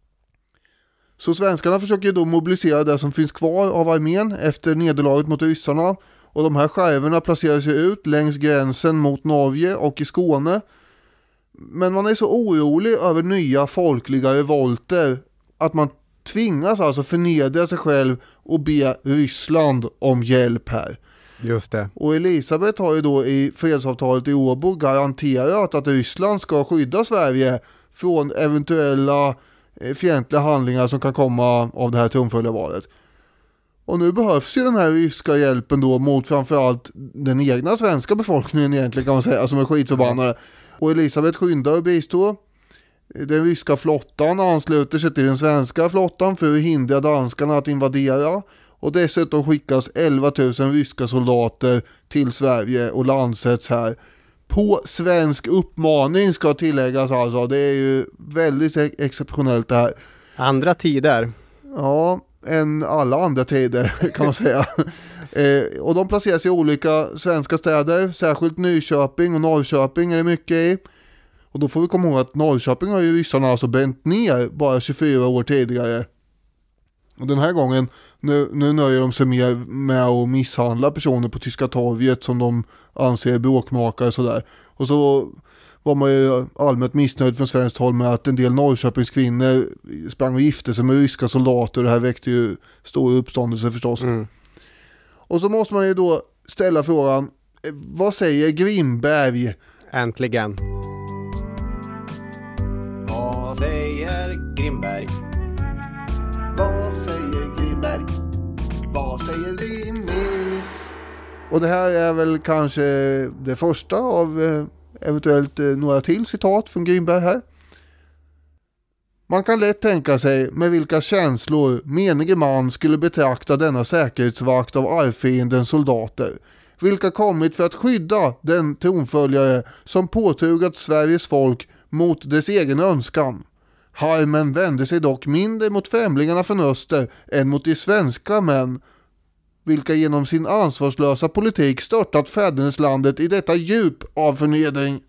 Så svenskarna försöker då mobilisera det som finns kvar av armén efter nederlaget mot ryssarna. Och de här skärvorna placerar sig ut längs gränsen mot Norge och i Skåne. Men man är så orolig över nya folkliga revolter att man tvingas alltså förnedra sig själv och be Ryssland om hjälp här. Just det. Och Elisabeth har ju då i fredsavtalet i Åbo garanterat att Ryssland ska skydda Sverige från eventuella fientliga handlingar som kan komma av det här tronföljarvalet. Och nu behövs ju den här ryska hjälpen då mot framförallt den egna svenska befolkningen egentligen, kan man säga, som är skitförbannade. Och Elisabeth skyndar och bistår. Den ryska flottan ansluter sig till den svenska flottan för att hindra danskarna att invadera. Och dessutom skickas 11 000 ryska soldater till Sverige och landsätts här. På svensk uppmaning ska tilläggas alltså. Det är ju väldigt exceptionellt det här. Andra tider. Ja, än alla andra tider kan man säga. Och de placeras i olika svenska städer. Särskilt Nyköping och Norrköping är det mycket i. Och då får vi komma ihåg att Norrköping har ju ryssarna alltså bränt ner bara 24 år tidigare. Och den här gången, nu nöjer de sig mer med att misshandla personer på Tyska torget som de anser bråkmakare och sådär. Och så var man ju allmänt missnöjd från svenskt håll med att en del Norrköpings kvinnor sprang och gifte sig med ryska soldater. Det här väckte ju stor uppståndelse förstås. Och så måste man ju då ställa frågan, vad säger Grimberg? Äntligen. Vad säger Grimberg? Vad säger Grimberg? Vad säger Grimmis? Och det här är väl kanske det första av eventuellt några till citat från Grimberg här. Man kan lätt tänka sig med vilka känslor menige man skulle betrakta denna säkerhetsvakt av arvfiendens soldater, vilka kommit för att skydda den tronföljare som påtugat Sveriges folk mot dess egen önskan. Harmen vände sig dock mindre mot främlingarna från öster än mot de svenska män, vilka genom sin ansvarslösa politik störtat fäderneslandet i detta djup av förnedring.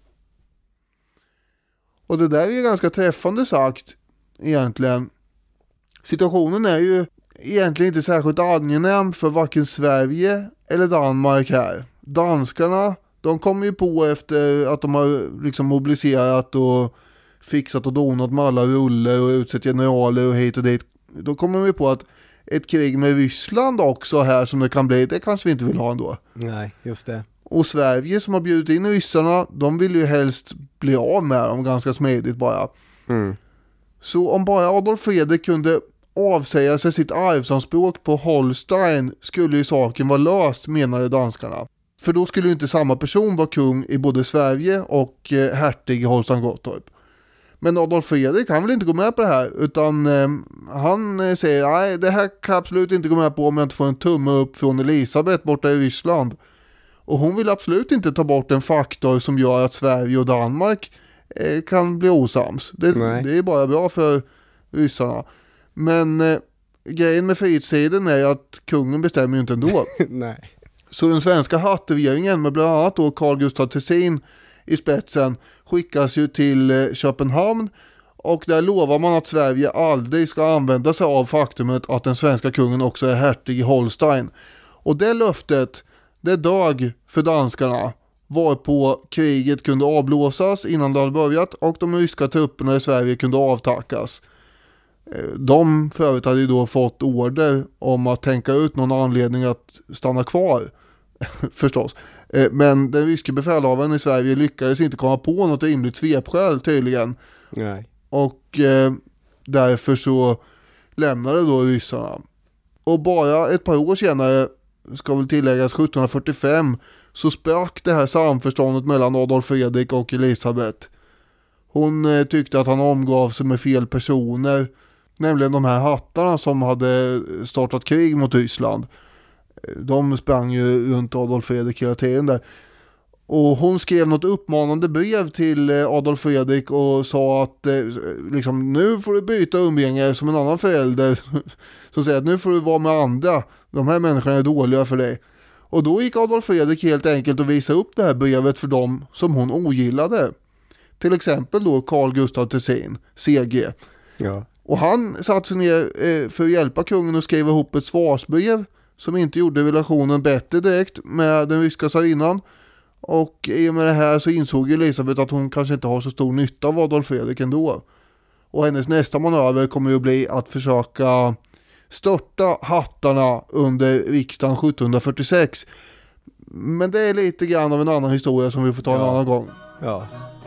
Och det där är ganska träffande sagt egentligen. Situationen är ju egentligen inte särskilt angenäm för varken Sverige eller Danmark här. Danskarna, de kommer ju på efter att de har liksom mobiliserat och fixat och donat med alla ruller och utsett generaler och hit och dit. Då kommer de ju på att ett krig med Ryssland också här som det kan bli, det kanske vi inte vill ha ändå. Nej, just det. Och Sverige som har bjudit in ryssarna, de vill ju helst bli av med dem ganska smidigt bara. Så om bara Adolf Fredrik kunde avsäga sig sitt arvsanspråk på Holstein skulle ju saken vara löst, menade danskarna. För då skulle ju inte samma person vara kung i både Sverige och hertig i Holstein-Gottorp. Men Adolf Fredrik, han vill inte gå med på det här, utan han säger nej, det här kan jag absolut inte gå med på om jag inte får en tumme upp från Elisabeth borta i Ryssland. Och hon vill absolut inte ta bort en faktor som gör att Sverige och Danmark kan bli osams. Det är bara bra för ryssarna. Men grejen med frihetstiden är att kungen bestämmer ju inte ändå. Nej. Så den svenska hattregeringen med bland annat då Carl Gustaf Tessin i spetsen skickas ju till Köpenhamn, och där lovar man att Sverige aldrig ska använda sig av faktumet att den svenska kungen också är hertig i Holstein. Och det löftet, det dög för danskarna, varpå kriget kunde avblåsas innan det hade börjat och de ryska trupperna i Sverige kunde avtackas. De förut hade ju då fått order om att tänka ut någon anledning att stanna kvar förstås. Men den ryske befälhavaren i Sverige lyckades inte komma på något rimligt svepskäl tydligen. Nej. Och därför så lämnade då ryssarna. Och bara ett par år senare, ska väl tilläggas 1745, så sprack det här samförståndet mellan Adolf Fredrik och Elisabeth. Hon tyckte att han omgav sig med fel personer, nämligen de här hattarna som hade startat krig mot Ryssland. De sprang ju runt Adolf Fredrik hela tiden där. Och hon skrev något uppmanande brev till Adolf Fredrik och sa att liksom, nu får du byta umgänge som en annan förälder som säger att nu får du vara med andra. De här människorna är dåliga för dig. Och då gick Adolf Fredrik helt enkelt och visade upp det här brevet för dem som hon ogillade. Till exempel då Carl Gustaf Tessin, CG. Ja. Och han satte sig ner för att hjälpa kungen att skriva ihop ett svarsbrev som inte gjorde relationen bättre direkt med den ryska tsarinnan. Och i och med det här så insåg Elisabeth att hon kanske inte har så stor nytta av Adolf Fredrik ändå. Och hennes nästa manöver kommer ju att bli att försöka störta hattarna under riksdagen 1746. Men det är lite grann av en annan historia som vi får ta en annan gång. Ja.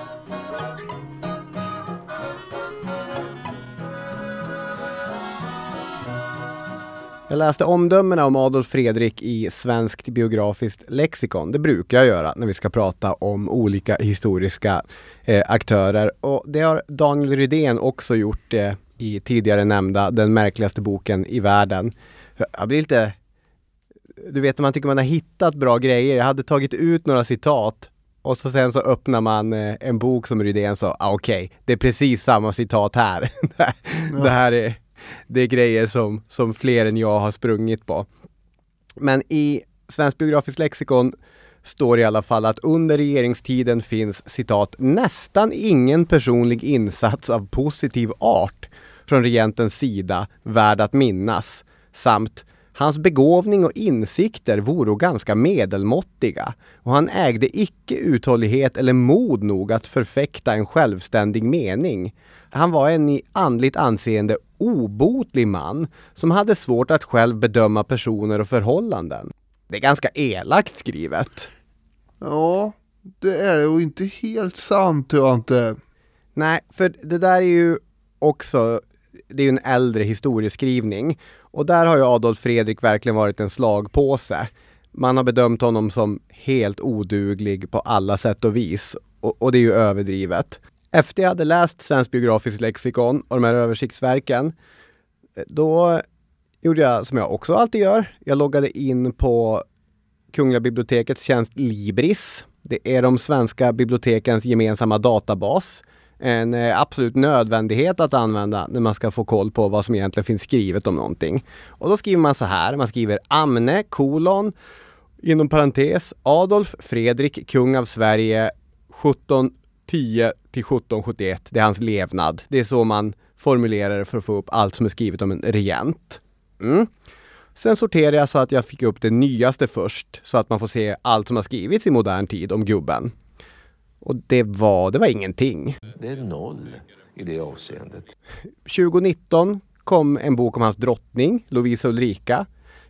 Jag läste omdömena om Adolf Fredrik i Svenskt biografiskt lexikon. Det brukar jag göra när vi ska prata om olika historiska aktörer. Och det har Daniel Rydén också gjort i tidigare nämnda Den märkligaste boken i världen. Jag blir lite... Du vet, man tycker man har hittat bra grejer. Jag hade tagit ut några citat och så sen så öppnar man en bok som Rydén sa. Okej, det är precis samma citat här. Det här är... Det är grejer som fler än jag har sprungit på. Men i Svenskt biografiskt lexikon står i alla fall att under regeringstiden finns, citat, nästan ingen personlig insats av positiv art från regentens sida värd att minnas. Samt hans begåvning och insikter vore ganska medelmåttiga och han ägde icke uthållighet eller mod nog att förfäkta en självständig mening. Han var en i andligt anseende obotlig man som hade svårt att själv bedöma personer och förhållanden. Det är ganska elakt skrivet. Ja, det är ju inte helt sant, tror jag inte. Nej, för det där är ju också, det är ju en äldre historieskrivning. Och där har ju Adolf Fredrik verkligen varit en slagpåse. Man har bedömt honom som helt oduglig på alla sätt och vis. och det är ju överdrivet. Efter jag hade läst Svensk biografiskt lexikon och de här översiktsverken, då gjorde jag som jag också alltid gör. Jag loggade in på Kungliga bibliotekets tjänst Libris. Det är de svenska bibliotekens gemensamma databas. En absolut nödvändighet att använda när man ska få koll på vad som egentligen finns skrivet om någonting. Och då skriver man så här. Man skriver Amne, inom parentes, Adolf Fredrik, kung av Sverige 1710 till 1771. Det är hans levnad. Det är så man formulerar det för att få upp allt som är skrivet om en regent. Sen sorterar jag så att jag fick upp det nyaste först, så att man får se allt som har skrivits i modern tid om gubben. Och det var ingenting. Det är 0 i det avseendet. 2019 kom en bok om hans drottning, Lovisa Ulrika.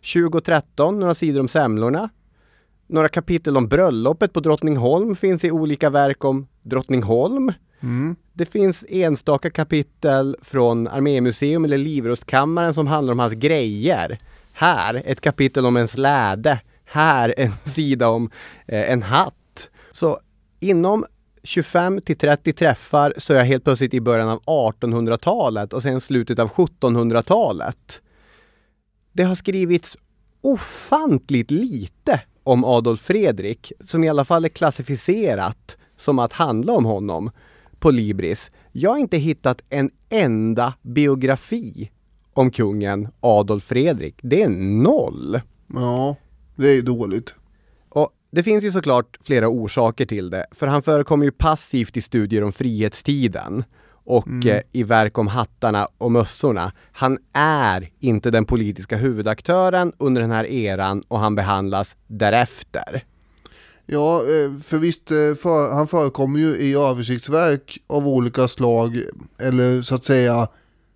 2013 några sidor om semlorna. Några kapitel om bröllopet på Drottningholm finns i olika verk om Drottningholm. Det finns enstaka kapitel från Armémuseum eller Livrustkammaren som handlar om hans grejer. Här ett kapitel om en släde. Här en sida om en hatt. Så inom 25 till 30 träffar så är jag helt plötsligt i början av 1800-talet och sen slutet av 1700-talet. Det har skrivits ofantligt lite om Adolf Fredrik, som i alla fall är klassificerat som att handla om honom på Libris. Jag har inte hittat en enda biografi om kungen Adolf Fredrik. Det är 0. Ja, det är dåligt. Och det finns ju såklart flera orsaker till det. För han förekommer ju passivt i studier om frihetstiden och i verk om hattarna och mössorna. Han är inte den politiska huvudaktören under den här eran och han behandlas därefter. Ja, för visst, han förekommer ju i översiktsverk av olika slag, eller så att säga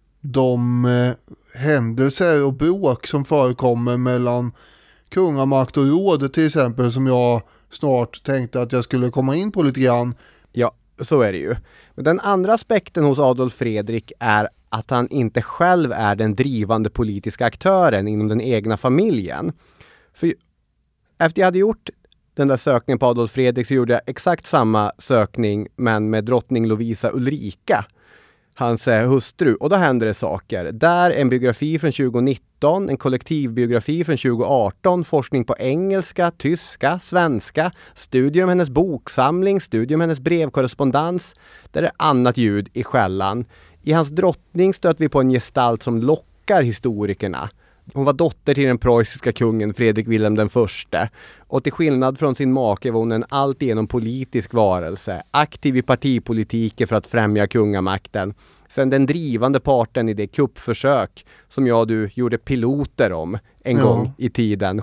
de händelser och bråk som förekommer mellan kungamakt och rådet till exempel, som jag snart tänkte att jag skulle komma in på lite grann. Ja, så är det ju. Men den andra aspekten hos Adolf Fredrik är att han inte själv är den drivande politiska aktören inom den egna familjen. För efter jag hade gjort den där sökningen på Adolf Fredrik så gjorde jag exakt samma sökning men med drottning Lovisa Ulrika, hans hustru. Och då hände det saker. Där en biografi från 2019, en kollektivbiografi från 2018, forskning på engelska, tyska, svenska, studier om hennes boksamling, studier om hennes brevkorrespondens. Där är annat ljud i skällan. I hans drottning stöter vi på en gestalt som lockar historikerna. Hon var dotter till den preussiska kungen Fredrik Wilhelm den förste. Och till skillnad från sin make var hon en alltigenom politisk varelse. Aktiv i partipolitiken för att främja kungamakten. Sen den drivande parten i det kuppförsök som jag och du gjorde piloter om en gång i tiden.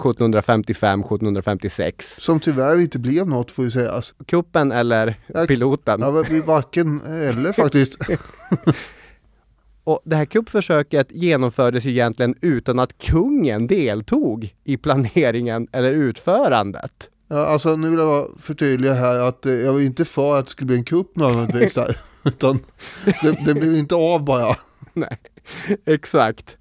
1755-1756. Som tyvärr inte blev något, får ju sägas. Kuppen eller piloten? Ja, varken eller faktiskt. Och det här kuppförsöket genomfördes ju egentligen utan att kungen deltog i planeringen eller utförandet. Ja, alltså nu vill jag förtydliga här att jag var inte för att det skulle bli en kupp nödvändigtvis där, utan det blev inte av bara. Nej, exakt.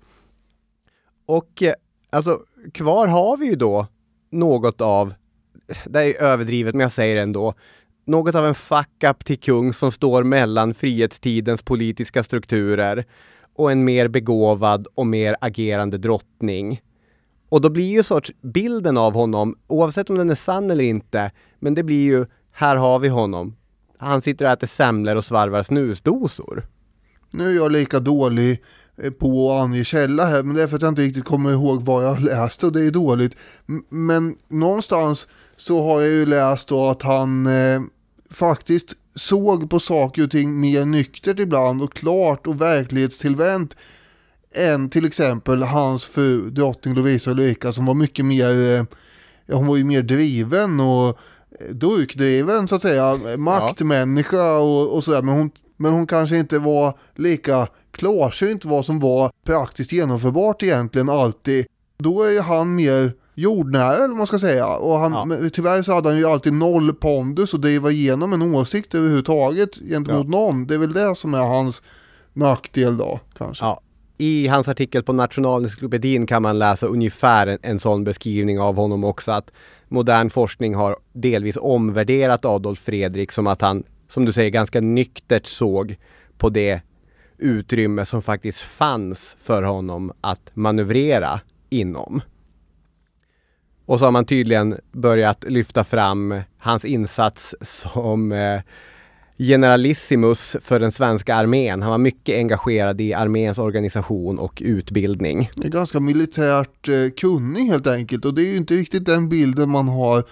Och alltså kvar har vi ju då något av, det är överdrivet men jag säger ändå, något av en fuck-up till kung som står mellan frihetstidens politiska strukturer och en mer begåvad och mer agerande drottning. Och då blir ju sorts bilden av honom, oavsett om den är sann eller inte, men det blir ju, här har vi honom. Han sitter och äter semlor och svarvar snusdosor. Nu är jag lika dålig på att ange källa här, men det är för att jag inte riktigt kommer ihåg vad jag läste och det är dåligt. Men någonstans så har jag ju läst då att han faktiskt såg på saker och ting mer nyktert ibland och klart och verklighetstillvänt än till exempel hans fru drottning Lovisa Ulrika, som var mycket mer, hon var ju mer driven och durkdriven så att säga, maktmänniska och sådär, men hon kanske inte var lika klarsynt vad som var praktiskt genomförbart egentligen alltid. Då är han mer jordnära eller vad man ska säga, och tyvärr så hade han ju alltid noll pondus och driva igenom en åsikt överhuvudtaget gentemot någon. Det är väl det som är hans nackdel då kanske. Ja. I hans artikel på Nationalencyklopedin kan man läsa ungefär en sån beskrivning av honom också, att modern forskning har delvis omvärderat Adolf Fredrik som att han, som du säger, ganska nyktert såg på det utrymme som faktiskt fanns för honom att manövrera inom. Och så har man tydligen börjat lyfta fram hans insats som generalissimus för den svenska armén. Han var mycket engagerad i arméns organisation och utbildning. Det är ganska militärt kunnig helt enkelt, och det är ju inte riktigt den bilden man har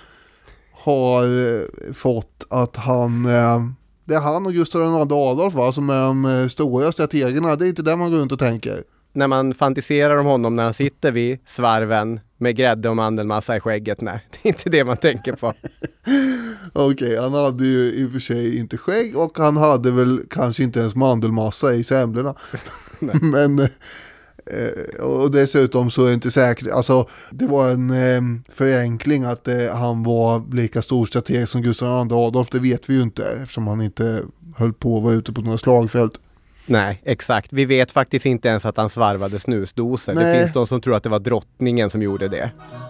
fått, att han... det är han och Gustav II Adolf, va, som är de stora strategerna. Det är inte där man går runt och tänker. När man fantiserar om honom när han sitter vid svarven med grädde och mandelmassa i skägget, nej, det är inte det man tänker på. Okej, han hade ju i och för sig inte skägg, och han hade väl kanske inte ens mandelmassa i semlorna. Men och dessutom så är det inte säkert, alltså det var en förenkling att han var lika stor strateg som Gustav II Adolf, det vet vi ju inte eftersom han inte höll på att vara ute på några slagfält. Nej, exakt. Vi vet faktiskt inte ens att han svarvade snusdoser. Nej. Det finns de som tror att det var drottningen som gjorde det.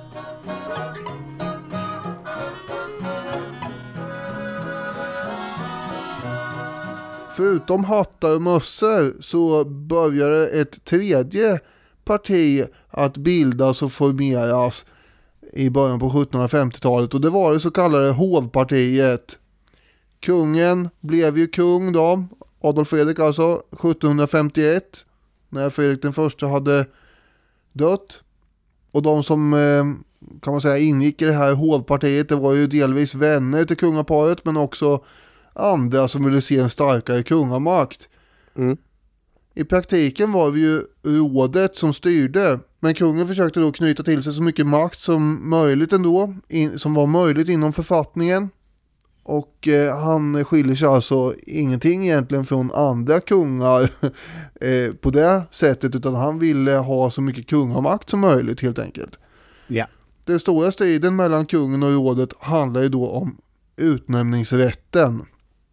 Förutom hattar och mössor så började ett tredje parti att bildas och formeras i början på 1750-talet, och det var det så kallade hovpartiet. Kungen blev ju kung då, Adolf Fredrik alltså, 1751 när Fredrik den första hade dött. Och de som kan man säga ingick i det här hovpartiet, det var ju delvis vänner till kungaparet men också andra som ville se en starkare kungamakt. I praktiken var det ju rådet som styrde, men kungen försökte då knyta till sig så mycket makt som möjligt ändå, som var möjligt inom författningen. Och han skiljer sig alltså ingenting egentligen från andra kungar på det sättet, utan han ville ha så mycket kungamakt som möjligt helt enkelt. Ja. Den stora striden mellan kungen och rådet handlar ju då om utnämningsrätten.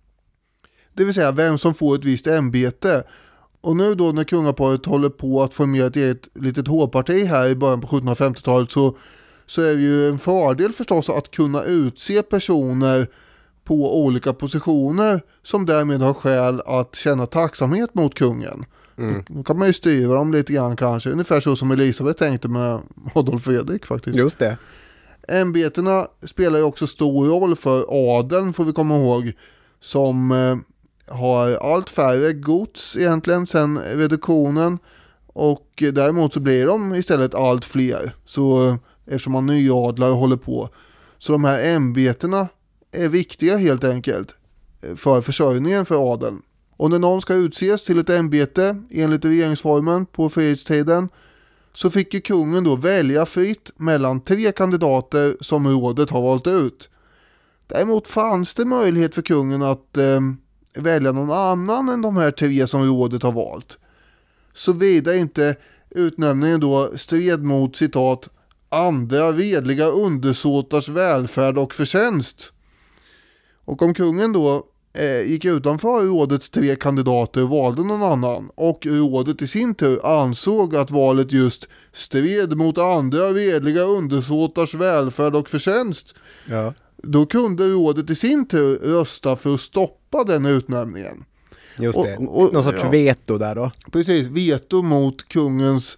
Det vill säga vem som får ett visst ämbete. Och nu då när kungaparet håller på att formera ett litet hovparti här i början på 1750-talet så är det ju en fördel förstås att kunna utse personer på olika positioner som därmed har skäl att känna tacksamhet mot kungen. Då kan man ju styra dem lite grann kanske, ungefär så som Elisabeth tänkte med Adolf Fredrik faktiskt. Just det. Ämbetena spelar ju också stor roll för adeln, får vi komma ihåg, som har allt färre gods egentligen sedan reduktionen, och däremot så blir de istället allt fler, så eftersom man nyadlar och håller på. Så de här ämbetena är viktiga helt enkelt för försörjningen för adeln. Och när någon ska utses till ett ämbete enligt regeringsformen på frihetstiden, så fick ju kungen då välja fritt mellan 3 kandidater som rådet har valt ut. Däremot fanns det möjlighet för kungen att välja någon annan än de här 3 som rådet har valt. Såvida inte utnämningen då stred mot, citat, andra redliga undersåtars välfärd och förtjänst. Och om kungen då gick utanför rådets 3 kandidater och valde någon annan, och rådet i sin tur ansåg att valet just stred mot andra redliga undersåtars välfärd och förtjänst, ja, då kunde rådet i sin tur rösta för att stoppa den utnämningen. Just det, någon sorts veto där då. Precis, veto mot kungens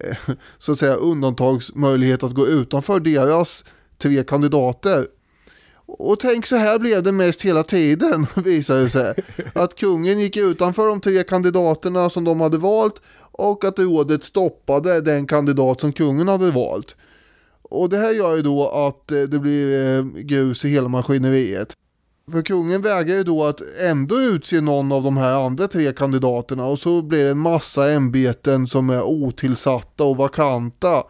så att säga undantagsmöjlighet att gå utanför deras 3 kandidater. Och tänk, så här blev det mest hela tiden, visade det sig. Att kungen gick utanför de 3 kandidaterna som de hade valt, och att rådet stoppade den kandidat som kungen hade valt. Och det här gör ju då att det blir grus i hela maskineriet. För kungen vägrar ju då att ändå utse någon av de här andra 3 kandidaterna, och så blir det en massa ämbeten som är otillsatta och vakanta.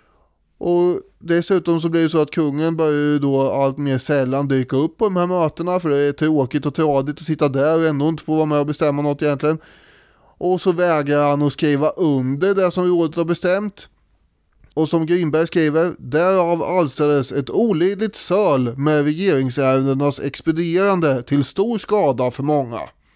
Och dessutom så blir det så att kungen börjar ju då allt mer sällan dyka upp på de här mötena, för det är tråkigt och tradigt att sitta där och ändå inte få vara med och bestämma något egentligen. Och så vägrar han att skriva under det som rådet har bestämt. Och som Grimberg skriver, därav alstrades ett olidligt söl med regeringsärendenas expedierande till stor skada för många.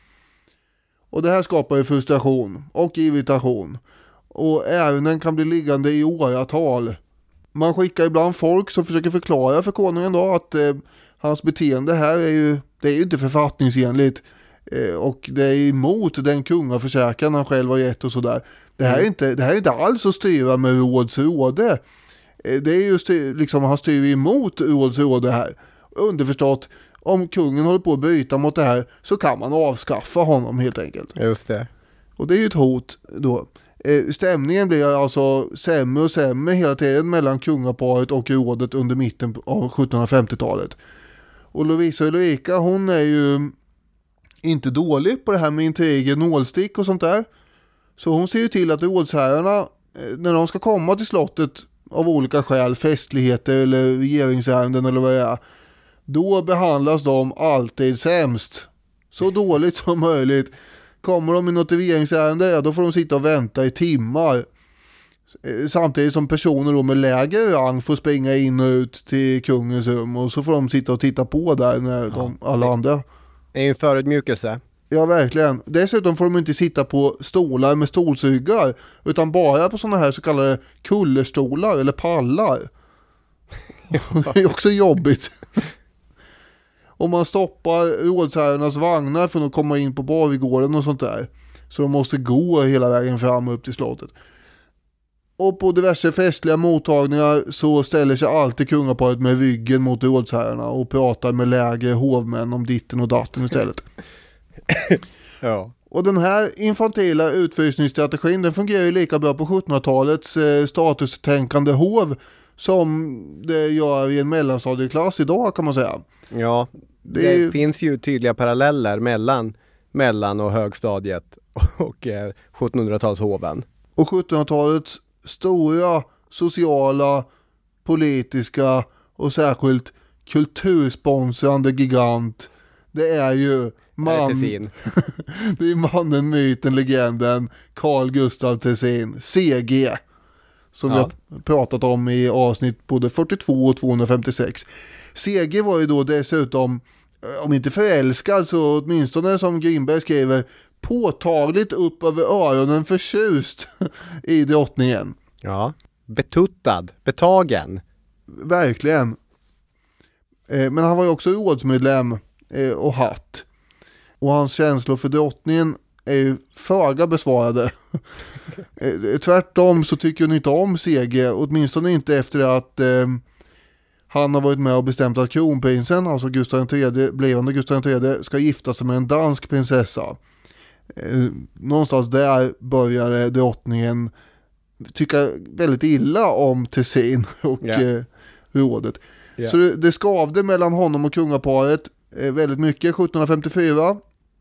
Och det här skapar ju frustration och irritation. Och ärenden kan bli liggande i åratal. Man skickar ibland folk som försöker förklara för konungen då att hans beteende här det är ju inte författningsenligt. Och det är emot den kungaförsäkran han själv har gett och sådär. Det här är inte alls att styra med rådsråde. Det är just liksom, han styr emot rådsråde här. Underförstått, om kungen håller på att bryta mot det här så kan man avskaffa honom helt enkelt. Just det. Och det är ju ett hot då. Stämningen blir alltså sämre och sämre hela tiden mellan kungaparet och rådet under mitten av 1750-talet. Och Lovisa Ulrika, hon är ju inte dålig på det här med intriger, nålstick och sånt där. Så hon ser ju till att rådsherrarna, när de ska komma till slottet av olika skäl, festligheter eller regeringsärenden eller vad det är, då behandlas de alltid sämst. Så dåligt som möjligt. Kommer de i något regeringsärende, då får de sitta och vänta i timmar. Samtidigt som personer då med lägre rang får springa in och ut till kungens rum, och så får de sitta och titta på där när alla andra. Det är ju en förödmjukelse. Ja, verkligen. Dessutom får de inte sitta på stolar med stolsryggar, utan bara på sådana här så kallade kullerstolar eller pallar. Det är också jobbigt. Om man stoppar rådsherrarnas vagnar för att komma in på bargården och sånt där, så de måste gå hela vägen fram upp till slottet. Och på diverse festliga mottagningar så ställer sig alltid kungaparet med ryggen mot rådsherrarna och pratar med lägre hovmän om ditten och datten istället. Ja. Och den här infantila utfrysningsstrategin, den fungerar ju lika bra på 1700-talets statustänkande hov som det gör i en mellanstadieklass idag, kan man säga. Ja, det finns ju tydliga paralleller mellan och högstadiet och 1700-talshoven. Och 1700-talets stora sociala, politiska och särskilt kultursponsrande gigant, det är ju det är mannen, myten, legenden Carl Gustaf Tessin, CG, som vi har pratat om i avsnitt både 42 och 256. CG var ju då dessutom, om inte förälskad så åtminstone, som Grimberg skriver, påtagligt upp över öronen förtjust i drottningen. Ja, betuttad, betagen. Verkligen. Men han var ju också rådsmedlem och hatt. Och hans känslor för drottningen är ju föga besvarade. Tvärtom så tycker hon inte om CG, åtminstone inte efter att han har varit med och bestämt att kronprinsen, alltså blivande Gustav III, ska gifta sig med en dansk prinsessa. Någonstans där började drottningen tycka väldigt illa om Tessin och rådet. Så det skavde mellan honom och kungaparet väldigt mycket 1754.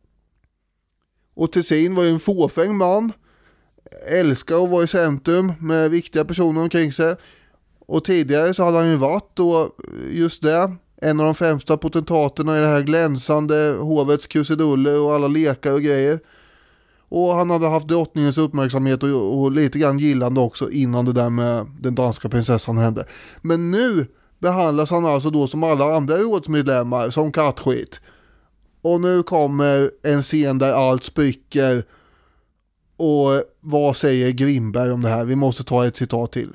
Och Tessin var ju en fåfäng man, älskar att vara i centrum med viktiga personer omkring sig. Och tidigare så hade han ju varit då just det, en av de främsta potentaterna i det här glänsande hovets krusiduller och alla lekar och grejer. Och han hade haft drottningens uppmärksamhet och lite grann gillande också innan det där med den danska prinsessan hände. Men nu behandlas han alltså då som alla andra rådsmedlemmar, som kattskit. Och nu kommer en scen där allt spricker. Och vad säger Grimberg om det här? Vi måste ta ett citat till.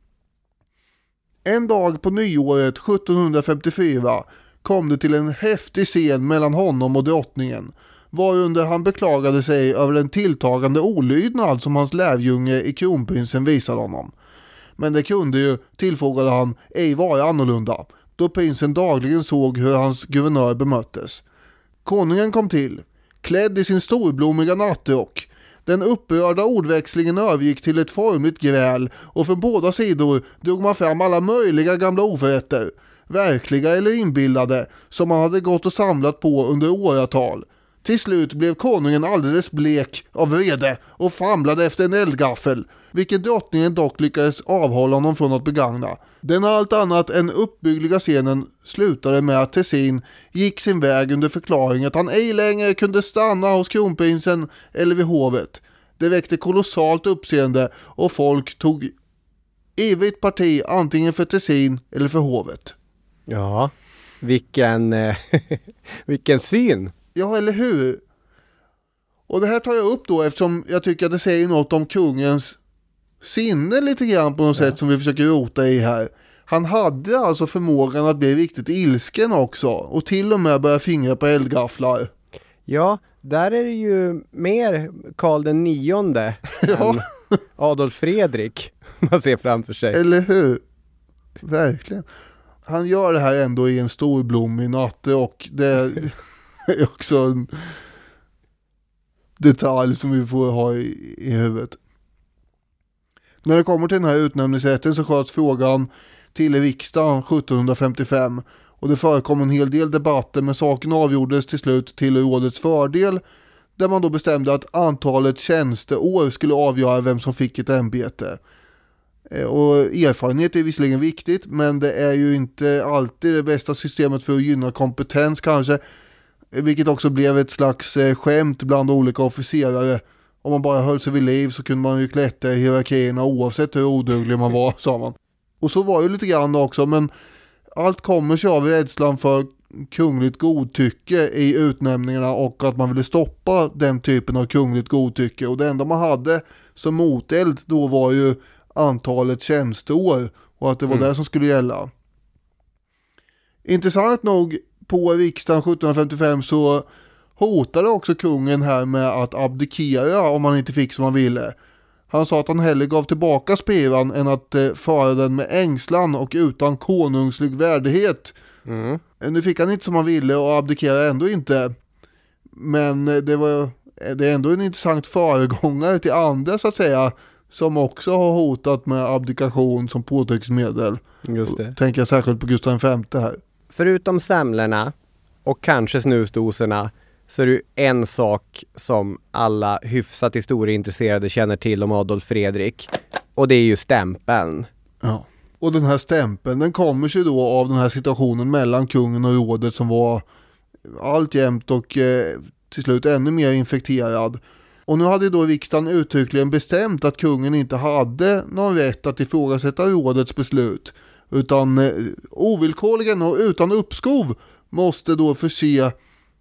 En dag på nyåret 1754 kom det till en häftig scen mellan honom och drottningen, varunder han beklagade sig över den tilltagande olydnad som hans lärjunge i kronprinsen visade honom. Men det kunde ju, tillfogade han, ej vara annorlunda, då prinsen dagligen såg hur hans guvernör bemöttes. Konungen kom till, klädd i sin storblommiga nattrock. Den upprörda ordväxlingen övergick till ett formligt gräl, och från båda sidor drog man fram alla möjliga gamla oförrätter, verkliga eller inbillade, som man hade gått och samlat på under åratal. Till slut blev konungen alldeles blek av vrede och famlade efter en eldgaffel, vilket drottningen dock lyckades avhålla honom från att begagna. Den allt annat än uppbyggliga scenen slutade med att Tessin gick sin väg under förklaring att han ej längre kunde stanna hos kronprinsen eller vid hovet. Det väckte kolossalt uppseende och folk tog evigt parti antingen för Tessin eller för hovet. Ja, vilken syn! Ja, eller hur? Och det här tar jag upp då eftersom jag tycker att det säger något om kungens sinne lite grann på något sätt som vi försöker rota i här. Han hade alltså förmågan att bli riktigt ilsken också och till och med börja fingra på eldgafflar. Ja, där är det ju mer Karl den 9:e än Adolf Fredrik man ser framför sig. Eller hur? Verkligen. Han gör det här ändå i en stor blommig natt och det är också en detalj som vi får ha i huvudet. När det kommer till den här utnämningsrätten så sköts frågan till riksdagen 1755 och det förekom en hel del debatter, men saken avgjordes till slut till rådets fördel, där man då bestämde att antalet tjänsteår skulle avgöra vem som fick ett ämbete. Och erfarenhet är visserligen viktigt, men det är ju inte alltid det bästa systemet för att gynna kompetens kanske, vilket också blev ett slags skämt bland olika officerare. Om man bara höll sig vid liv så kunde man ju klättra i hierarkierna oavsett hur oduglig man var, sa man. Och så var ju lite grann också, men allt kommer sig av rädslan för kungligt godtycke i utnämningarna och att man ville stoppa den typen av kungligt godtycke. Och det enda man hade som moteld då var ju antalet tjänsteår och att det var det som skulle gälla. Intressant nog, på riksdagen 1755 så hotade också kungen här med att abdikera om han inte fick som han ville. Han sa att han hellre gav tillbaka spiran än att föra den med ängslan och utan konungslig värdighet. Nu fick han inte som han ville och abdikera ändå inte. Men det är ändå en intressant föregångare till andra så att säga, som också har hotat med abdikation som påtryckningsmedel. Just det. Tänker jag särskilt på Gustav V här. Förutom semlorna och kanske snusdoserna så är det ju en sak som alla hyfsat historieintresserade känner till om Adolf Fredrik. Och det är ju stämpeln. Ja. Och den här stämpeln, den kommer sig då av den här situationen mellan kungen och rådet som var alltjämt och till slut ännu mer infekterad. Och nu hade då riksdagen uttryckligen bestämt att kungen inte hade någon rätt att ifrågasätta rådets beslut, utan ovillkorligen och utan uppskov måste då förse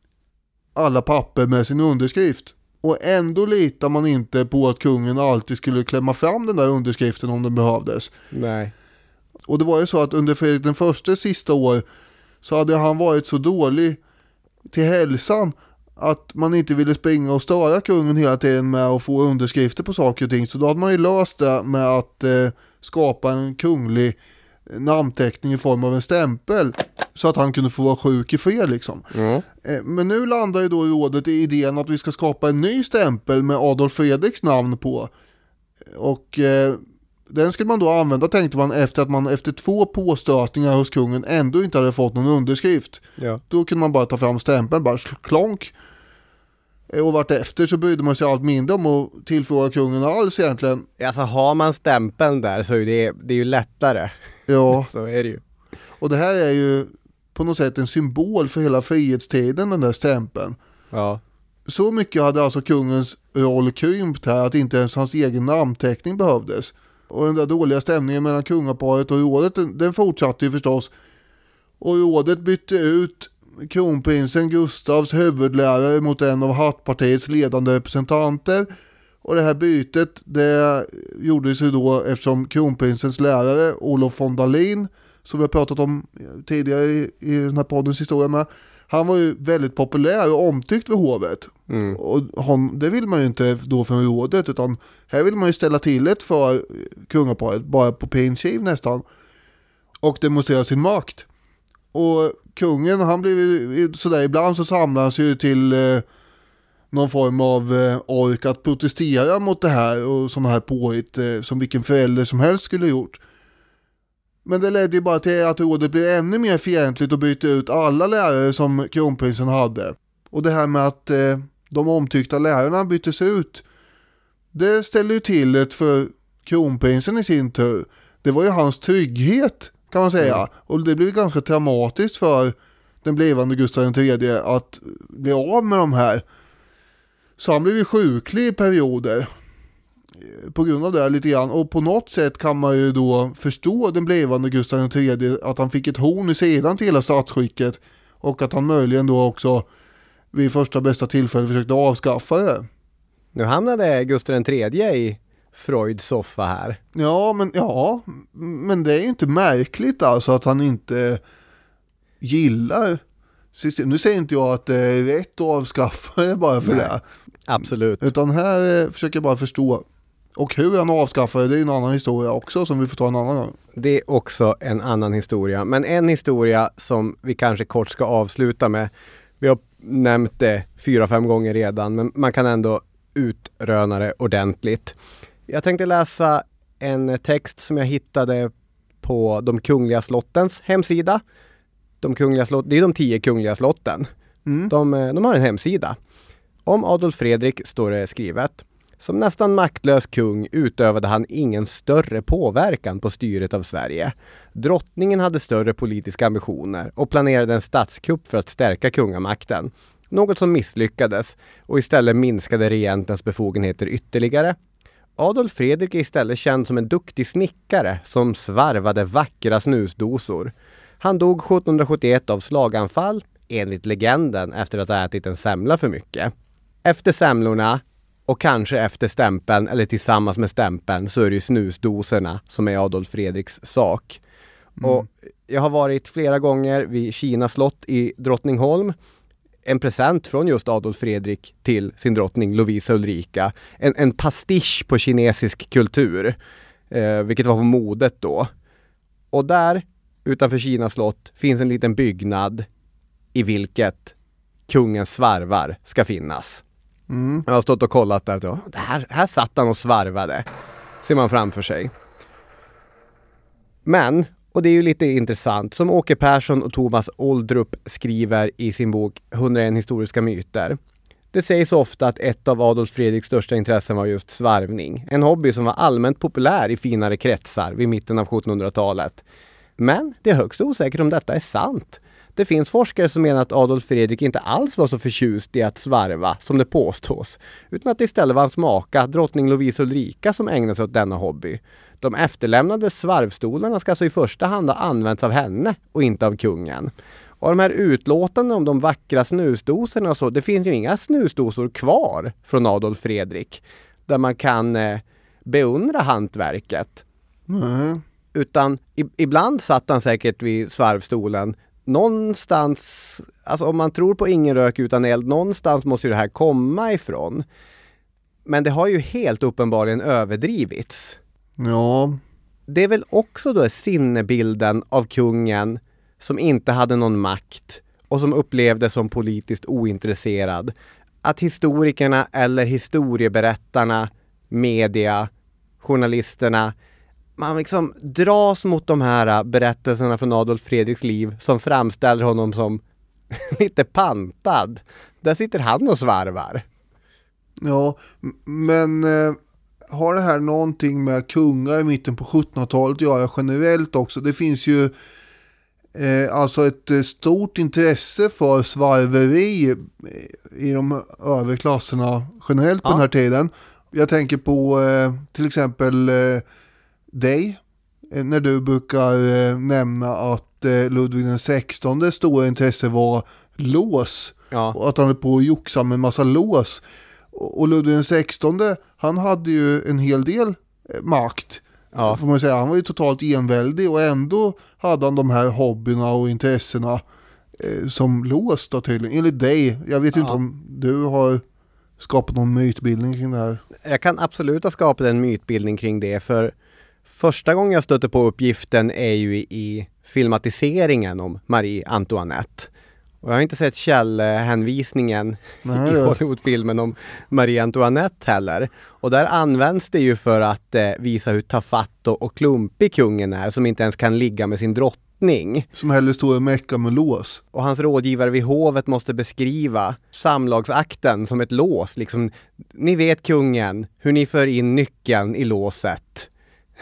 alla papper med sin underskrift. Och ändå litar man inte på att kungen alltid skulle klämma fram den där underskriften om den behövdes. Nej. Och det var ju så att under Fredrik den första sista år så hade han varit så dålig till hälsan att man inte ville springa och störa kungen hela tiden med att få underskrifter på saker och ting. Så då hade man ju löst det med att skapa en kunglig namnteckning i form av en stämpel så att han kunde få vara sjuk i fred liksom. Men nu landar ju då rådet i idén att vi ska skapa en ny stämpel med Adolf Fredriks namn på. Och den skulle man då använda, tänkte man, efter att man efter 2 påstötningar hos kungen ändå inte hade fått någon underskrift. Ja. Då kunde man bara ta fram stämpeln, bara klonk. Och vart efter så brydde man sig allt mindre om att tillfråga kungen alls egentligen. Alltså har man stämpeln där så är det är ju lättare. Ja. Så är det ju. Och det här är ju på något sätt en symbol för hela frihetstiden, den där stämpeln. Ja. Så mycket hade alltså kungens roll krympt här att inte ens hans egen namnteckning behövdes. Och den där dåliga stämningen mellan kungaparet och rådet, den fortsatte ju förstås. Och rådet bytte ut kronprinsen Gustavs huvudlärare mot en av Hattpartiets ledande representanter. Och det här bytet, det gjordes ju då eftersom kronprinsens lärare Olof von Dalin, som vi har pratat om tidigare i den här poddens historia med, han var ju väldigt populär och omtyckt vid hovet. Och det vill man ju inte då från rådet, utan här vill man ju ställa till ett för kungaparet bara på pinchiv nästan och demonstrera sin makt. Och kungen, han blev sådär, ibland så samlar han sig ju till någon form av ork att protestera mot det här och sådana här påhitt som vilken förälder som helst skulle gjort. Men det ledde ju bara till att rådet blev ännu mer fientligt och bytte ut alla lärare som kronprinsen hade. Och det här med att de omtyckta lärarna byttes ut, det ställde ju till det för kronprinsen i sin tur. Det var ju hans trygghet, kan man säga. Och det blev ganska traumatiskt för den blivande Gustav III att bli av med de här. Så han blev ju sjuklig i perioder på grund av det lite grann. Och på något sätt kan man ju då förstå den blivande Gustav III, att han fick ett horn i sidan till hela statsskicket och att han möjligen då också vid första bästa tillfälle försökte avskaffa det. Nu hamnade Gustav III i Freuds soffa här. Ja, men det är ju inte märkligt alltså att han inte gillar system. Nu säger inte jag att det är rätt att avskaffa det bara för det. Absolut. Utan här försöker jag bara förstå. Och hur han avskaffar det är en annan historia också som vi får ta en annan gång. Det är också en annan historia. Men en historia som vi kanske kort ska avsluta med. Vi har nämnt det 4-5 gånger redan, men man kan ändå utröna det ordentligt. Jag tänkte läsa en text som jag hittade på de kungliga slottens hemsida. Det är de 10 kungliga slotten. De har en hemsida. Om Adolf Fredrik står det skrivet: som nästan maktlös kung utövade han ingen större påverkan på styret av Sverige. Drottningen hade större politiska ambitioner och planerade en statskupp för att stärka kungamakten. Något som misslyckades och istället minskade regentens befogenheter ytterligare. Adolf Fredrik är istället känd som en duktig snickare som svarvade vackra snusdosor. Han dog 1771 av slaganfall, enligt legenden, efter att ha ätit en semla för mycket. Efter semlorna, och kanske efter stämpeln eller tillsammans med stämpeln, så är det ju snusdoserna som är Adolf Fredriks sak. Och jag har varit flera gånger vid Kina slott i Drottningholm. En present från just Adolf Fredrik till sin drottning Lovisa Ulrika. En pastisch på kinesisk kultur, vilket var på modet då. Och där, utanför Kina slott, finns en liten byggnad i vilket kungens svarvar ska finnas. Jag har stått och kollat där då. Här satt han och svarvade. Ser man framför sig. Men, och det är ju lite intressant, som Åke Persson och Thomas Oldrup skriver i sin bok 101 historiska myter. Det sägs ofta att ett av Adolf Fredriks största intressen var just svarvning. En hobby som var allmänt populär i finare kretsar vid mitten av 1700-talet. Men det är högst osäkert om detta är sant. Det finns forskare som menar att Adolf Fredrik inte alls var så förtjust i att svarva som det påstås, utan att det istället var hans maka, drottning Lovisa Ulrika, som ägnade sig åt denna hobby. De efterlämnade svarvstolarna ska alltså i första hand ha använts av henne och inte av kungen. Och de här utlåtanden om de vackra snusdoserna och så, det finns ju inga snusdosor kvar från Adolf Fredrik där man kan beundra hantverket. Utan ibland satt han säkert vid svarvstolen någonstans, alltså om man tror på ingen rök utan eld, någonstans måste ju det här komma ifrån. Men det har ju helt uppenbarligen överdrivits. Ja. Det är väl också då sinnebilden av kungen som inte hade någon makt och som upplevdes som politiskt ointresserad. Att historikerna eller historieberättarna, media, journalisterna, man liksom dras mot de här berättelserna från Adolf Fredriks liv som framställer honom som lite pantad. Där sitter han och svarvar. Ja, men har det här någonting med kungar i mitten på 1700-talet att göra generellt också? Det finns ju alltså ett stort intresse för svarveri i de övre klasserna generellt på den här tiden. Jag tänker på till exempel dig, när du brukar nämna att Ludvig den 16:e stora intresse var lås. Ja. Och att han är på att joxa med en massa lås. Och Ludvig den 16:e, han hade ju en hel del makt. Ja. Får man säga. Han var ju totalt enväldig och ändå hade han de här hobbyerna och intressena som lås då tydligen. Enligt dig, jag vet ju inte om du har skapat någon mytbildning kring det här. Jag kan absolut ha skapat en mytbildning kring det, för första gången jag stötte på uppgiften är ju i filmatiseringen om Marie Antoinette. Och jag har inte sett källhänvisningen i Hollywoodfilmen om Marie Antoinette heller. Och där används det ju för att visa hur tafatt och klumpig kungen är, som inte ens kan ligga med sin drottning. Som heller står i mecka med lås. Och hans rådgivare vid hovet måste beskriva samlagsakten som ett lås. Liksom, ni vet kungen, hur ni för in nyckeln i låset.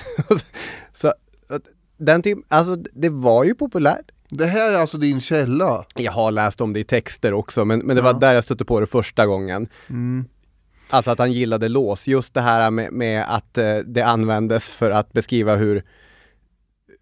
Så den typ, alltså det var ju populärt. Det här är alltså din källa? Jag har läst om det i texter också, men det var där jag stötte på det första gången. Alltså att han gillade lås. Just det här med att det användes för att beskriva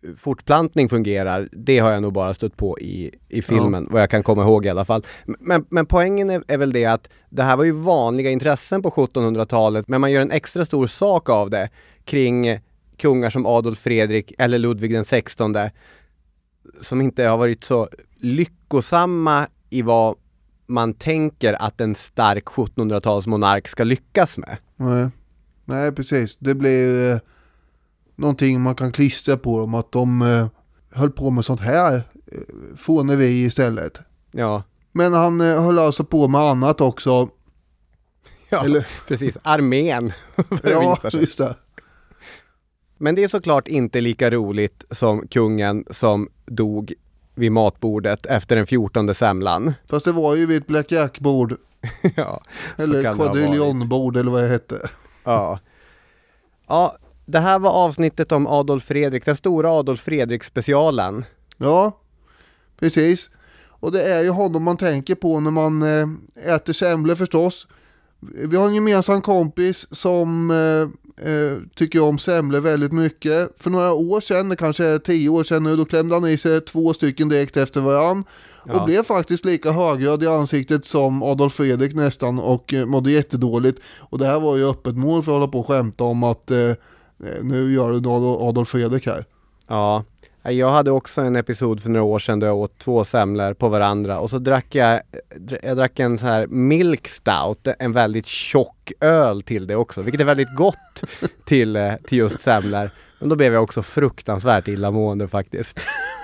fortplantning fungerar, det har jag nog bara stött på i filmen, vad jag kan komma ihåg i alla fall. Men poängen är väl det att det här var ju vanliga intressen på 1700-talet, men man gör en extra stor sak av det kring kungar som Adolf Fredrik eller Ludvig den 16, som inte har varit så lyckosamma i vad man tänker att en stark 1700-talsmonark ska lyckas med. Nej, precis. Det blir någonting man kan klistra på dem, att de höll på med sånt här fåneri istället. Ja. Men han höll alltså på med annat också. Ja, precis. Armén. Ja, just det. Men det är såklart inte lika roligt som kungen som dog vid matbordet efter den 14:e semlan. Fast det var ju vid ett Black Jack-bord. Ja. Eller quadrillionbord eller vad det hette. Ja. Ja, det här var avsnittet om Adolf Fredrik, den stora Adolf Fredrik-specialen. Ja, precis. Och det är ju honom man tänker på när man äter semlor förstås. Vi har en gemensam kompis som tycker om semlor väldigt mycket. För några år sedan, det kanske är 10 år sedan nu, då klämde han i sig 2 stycken direkt efter varann. Ja. Och blev faktiskt lika högröd i ansiktet som Adolf Fredrik nästan och mådde jättedåligt. Och det här var ju öppet mål för att hålla på och skämta om att nu gör du Adolf Fredrik här. Ja, jag hade också en episod för några år sedan då jag åt 2 semlor på varandra och så drack jag en så här milk stout, en väldigt tjock öl till det också, vilket är väldigt gott till just semlor. Men då blev jag också fruktansvärt illamående faktiskt.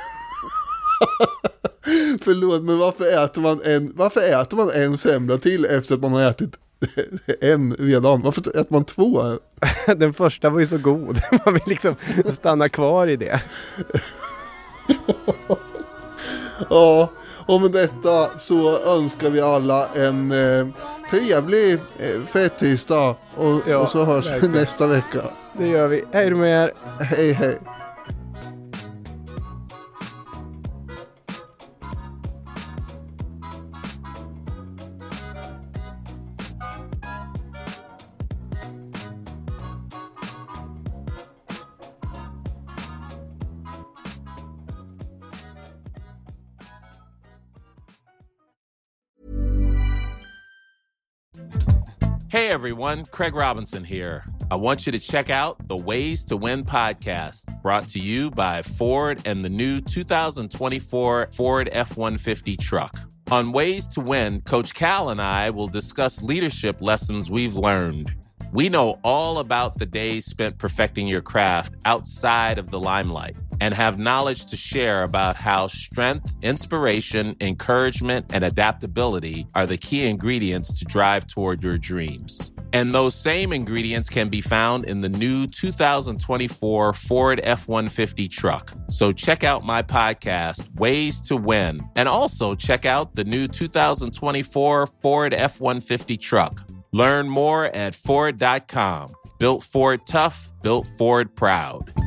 Förlåt, men varför äter man en semla till efter att man har ätit en redan? Varför äter man 2? Den första var ju så god. Man vill liksom stanna kvar i det. Ja, och med detta så önskar vi alla en trevlig fettisdag och så hörs vi nästa vecka. Det gör vi. Hej då med er. Hej, hej. Hey everyone, Craig Robinson here. I want you to check out the Ways to Win podcast, brought to you by Ford and the new 2024 Ford F-150 truck. On Ways to Win, Coach Cal and I will discuss leadership lessons we've learned. We know all about the days spent perfecting your craft outside of the limelight and have knowledge to share about how strength, inspiration, encouragement, and adaptability are the key ingredients to drive toward your dreams. And those same ingredients can be found in the new 2024 Ford F-150 truck. So check out my podcast, Ways to Win, and also check out the new 2024 Ford F-150 truck. Learn more at Ford.com. Built Ford tough, built Ford proud.